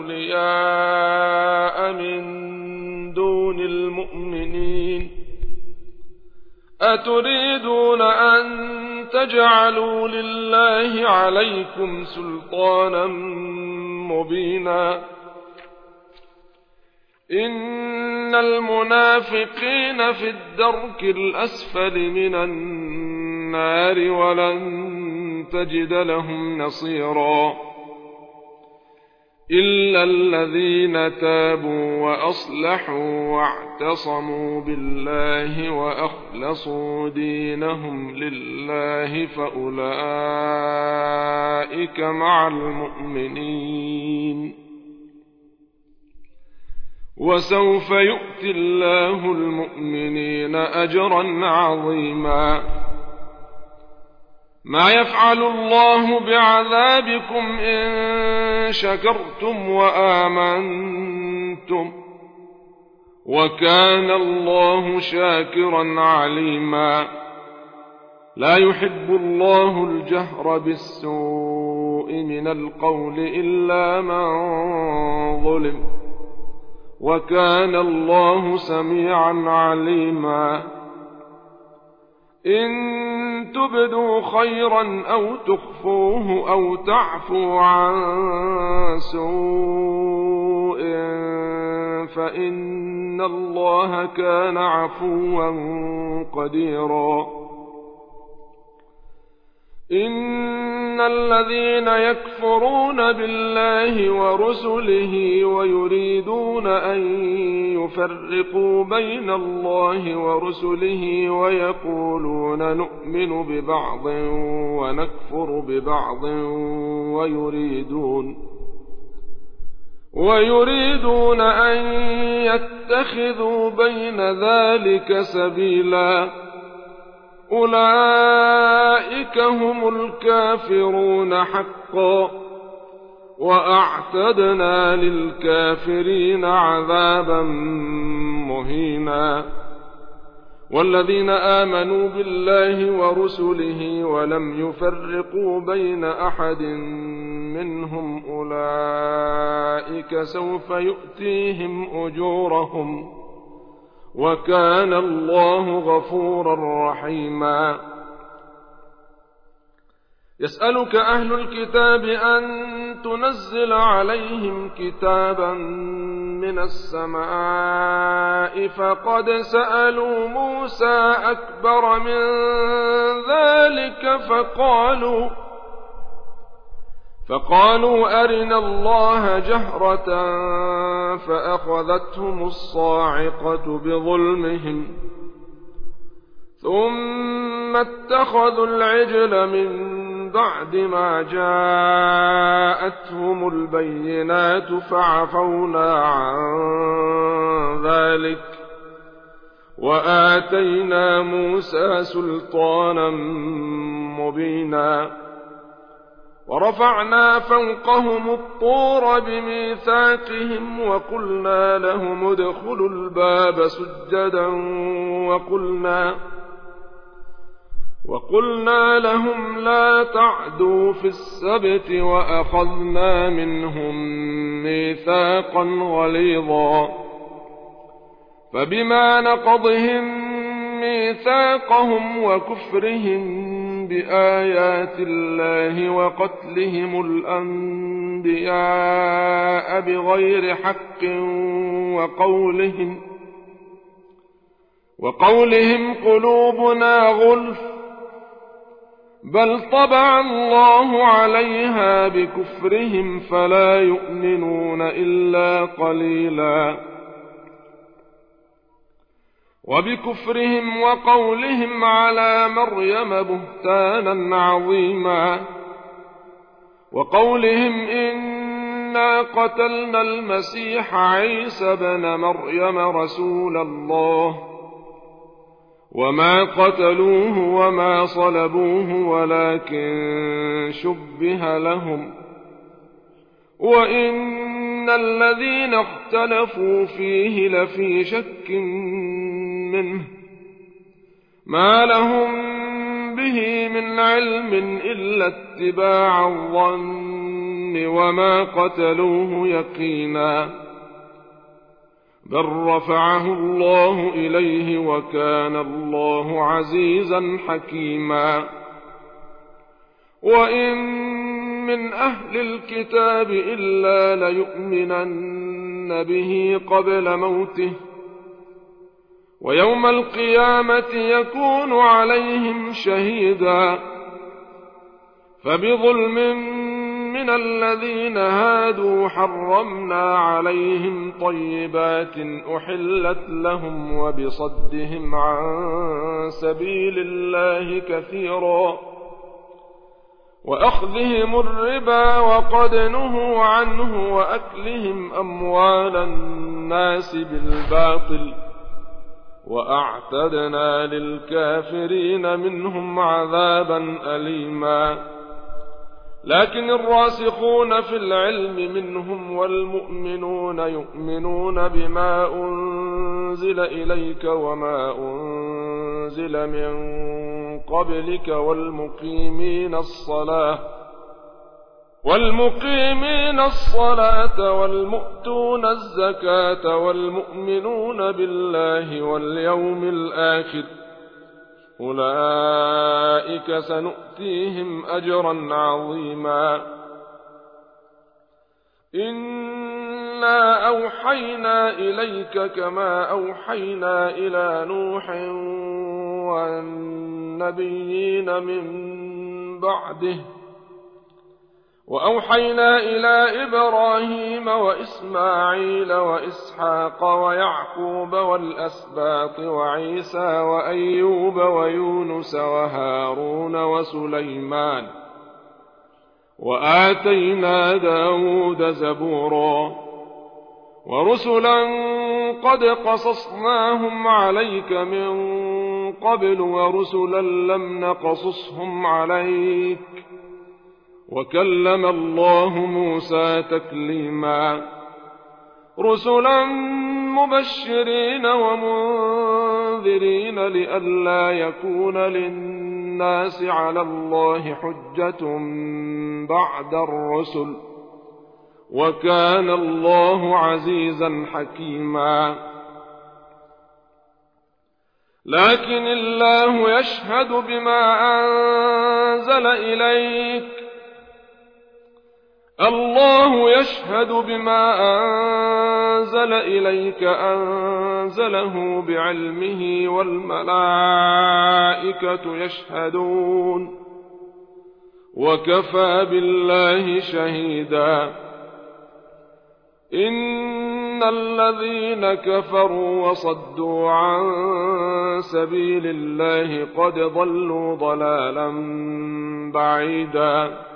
أولياء من دون المؤمنين أتريدون أن تجعلوا لله عليكم سلطانا مبينا إن المنافقين في الدرك الأسفل من النار ولن تجد لهم نصيرا إلا الذين تابوا وأصلحوا واعتصموا بالله وأخلصوا دينهم لله فأولئك مع المؤمنين وسوف يؤتي الله المؤمنين أجرا عظيما ما يفعل الله بعذابكم إن شكرتم وآمنتم وكان الله شاكرا عليما لا يحب الله الجهر بالسوء من القول إلا من ظلم وكان الله سميعا عليما إن تبدوا خيرا أو تخفوه أو تعفوا عن سوء فإن الله كان عفوا قديرا إن الذين يكفرون بالله ورسله ويريدون أن يفرقوا بين الله ورسله ويقولون نؤمن ببعض ونكفر ببعض ويريدون ويريدون أن يتخذوا بين ذلك سبيلا أولئك أولئك هم الكافرون حقا وأعتدنا للكافرين عذابا مهينا والذين آمنوا بالله ورسله ولم يفرقوا بين أحد منهم أولئك سوف يؤتيهم أجورهم وكان الله غفورا رحيما. يسألك أهل الكتاب أن تنزل عليهم كتابا من السماء فقد سألوا موسى أكبر من ذلك فقالوا فقالوا أرنا الله جهرة فأخذتهم الصاعقة بظلمهم ثم اتخذوا العجل من بعد ما جاءتهم البينات فعفونا عن ذلك وآتينا موسى سلطانا مبينا ورفعنا فوقهم الطور بميثاقهم وقلنا لهم ادخلوا الباب سجدا وقلنا وقلنا لهم لا تعدوا في السبت وأخذنا منهم ميثاقا غليظا فبما نقضهم ميثاقهم وكفرهم بآيات الله وقتلهم الأنبياء بغير حق وقولهم وقولهم قلوبنا غلف بل طبع الله عليها بكفرهم فلا يؤمنون إلا قليلا وبكفرهم وقولهم على مريم بهتانا عظيما وقولهم إنا قتلنا المسيح عيسى بن مريم رسول الله وما قتلوه وما صلبوه ولكن شبه لهم وإن الذين اختلفوا فيه لفي شك منه ما لهم به من علم إلا اتباع الظن وما قتلوه يقينا بل رفعه الله إليه وكان الله عزيزا حكيما. وإن من أهل الكتاب إلا ليؤمنن به قبل موته ويوم القيامة يكون عليهم شهيدا فبظلم من الذين هادوا حرمنا عليهم طيبات أحلت لهم وبصدهم عن سبيل الله كثيرا وأخذهم الربا وقد نهوا عنه وأكلهم أموال الناس بالباطل وأعتدنا للكافرين منهم عذابا أليما. لكن الراسخون في العلم منهم والمؤمنون يؤمنون بما أنزل إليك وما أنزل من قبلك والمقيمين الصلاة والمقيمين الصلاة والمؤتون الزكاة والمؤمنون بالله واليوم الآخر أولئك سنؤتيهم أجرا عظيما. إنا أوحينا إليك كما أوحينا إلى نوح والنبيين من بعده وأوحينا إلى إبراهيم وإسماعيل وإسحاق ويعقوب والأسباط وعيسى وأيوب ويونس وهارون وسليمان وآتينا داود زبورا ورسلا قد قصصناهم عليك من قبل ورسلا لم نقصصهم عليك وكلم الله موسى تكليما رسلا مبشرين ومنذرين لئلا يكون للناس على الله حجة بعد الرسل وكان الله عزيزا حكيما لكن الله يشهد بما أنزل إليك الله يشهد بما أنزل إليك أنزله بعلمه والملائكة يشهدون وكفى بالله شهيدا إن الذين كفروا وصدوا عن سبيل الله قد ضلوا ضلالا بعيدا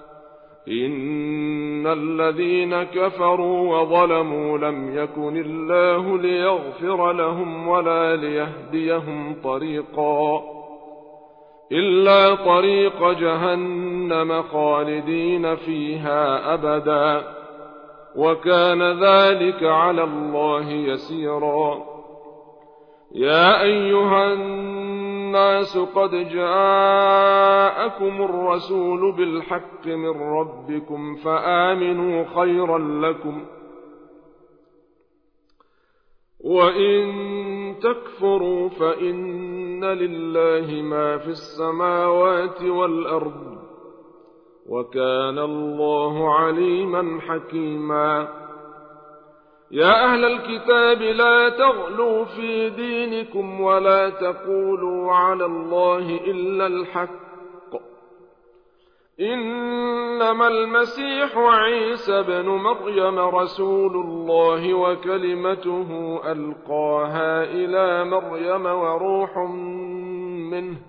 إن الذين كفروا وظلموا لم يكن الله ليغفر لهم ولا ليهديهم طريقا إلا طريق جهنم خالدين فيها أبدا وكان ذلك على الله يسيرا يا أيها الناس قد جاءكم الرسول بالحق من ربكم فآمنوا خيرا لكم وإن تكفروا فإن لله ما في السماوات والأرض وكان الله عليما حكيما يا أهل الكتاب لا تغلوا في دينكم ولا تقولوا على الله إلا الحق إنما المسيح عيسى بن مريم رسول الله وكلمته ألقاها إلى مريم وروح منه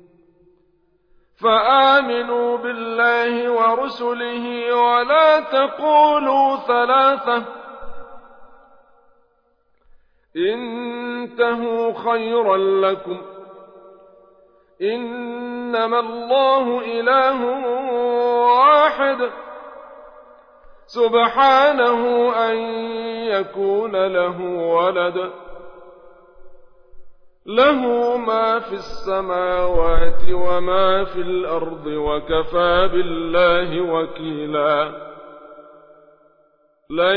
فآمنوا بالله ورسله ولا تقولوا ثلاثة انتهوا خيرا لكم إنما الله إله واحد سبحانه أن يكون له ولد له ما في السماوات وما في الأرض وكفى بالله وكيلا لن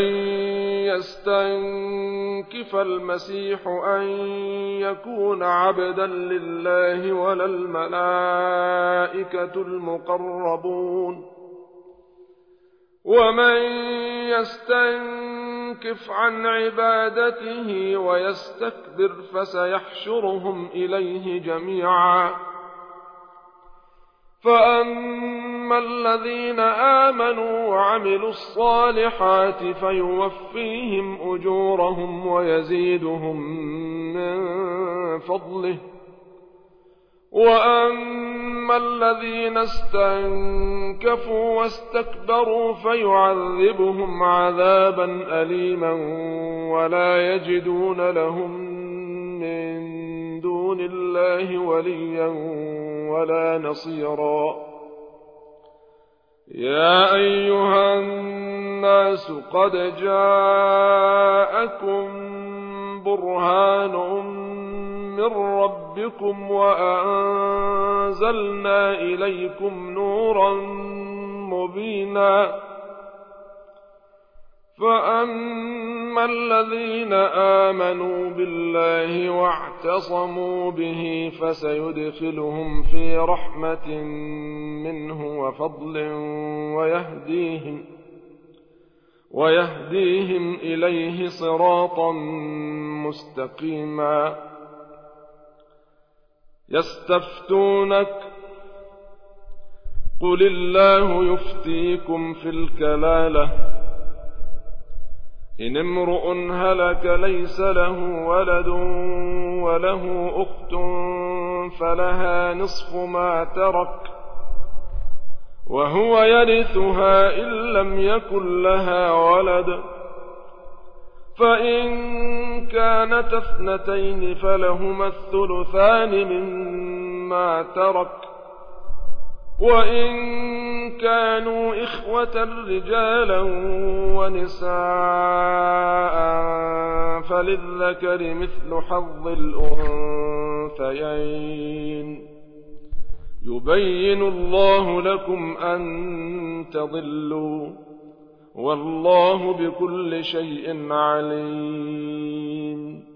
يستنكف المسيح أن يكون عبدا لله ولا الملائكة المقربون ومن يستنكف عن عبادته ويستكبر فسيحشرهم إليه جميعا فأما الذين آمنوا وعملوا الصالحات فيوفيهم أجورهم ويزيدهم من فضله وأما الذين استنكفوا واستكبروا فيعذبهم عذابا أليما ولا يجدون لهم من دون الله وليا ولا نصيرا يا أيها الناس قد جاءكم برهان من ربكم وأنزلنا إليكم نورا مبينا فأما الذين آمنوا بالله واعتصموا به فسيدخلهم في رحمة منه وفضل ويهديهم ويهديهم إليه صراطا مستقيما يستفتونك قل الله يفتيكم في الكلالة إن امرؤ هلك ليس له ولد وله أخت فلها نصف ما ترك وهو يرثها إن لم يكن لها ولد فإن كانت اثنتين فلهما الثلثان مما ترك وإن كانوا إخوة رجالا ونساء فللذكر مثل حظ الأنثيين يبين الله لكم أن تضلوا والله بكل شيء عليم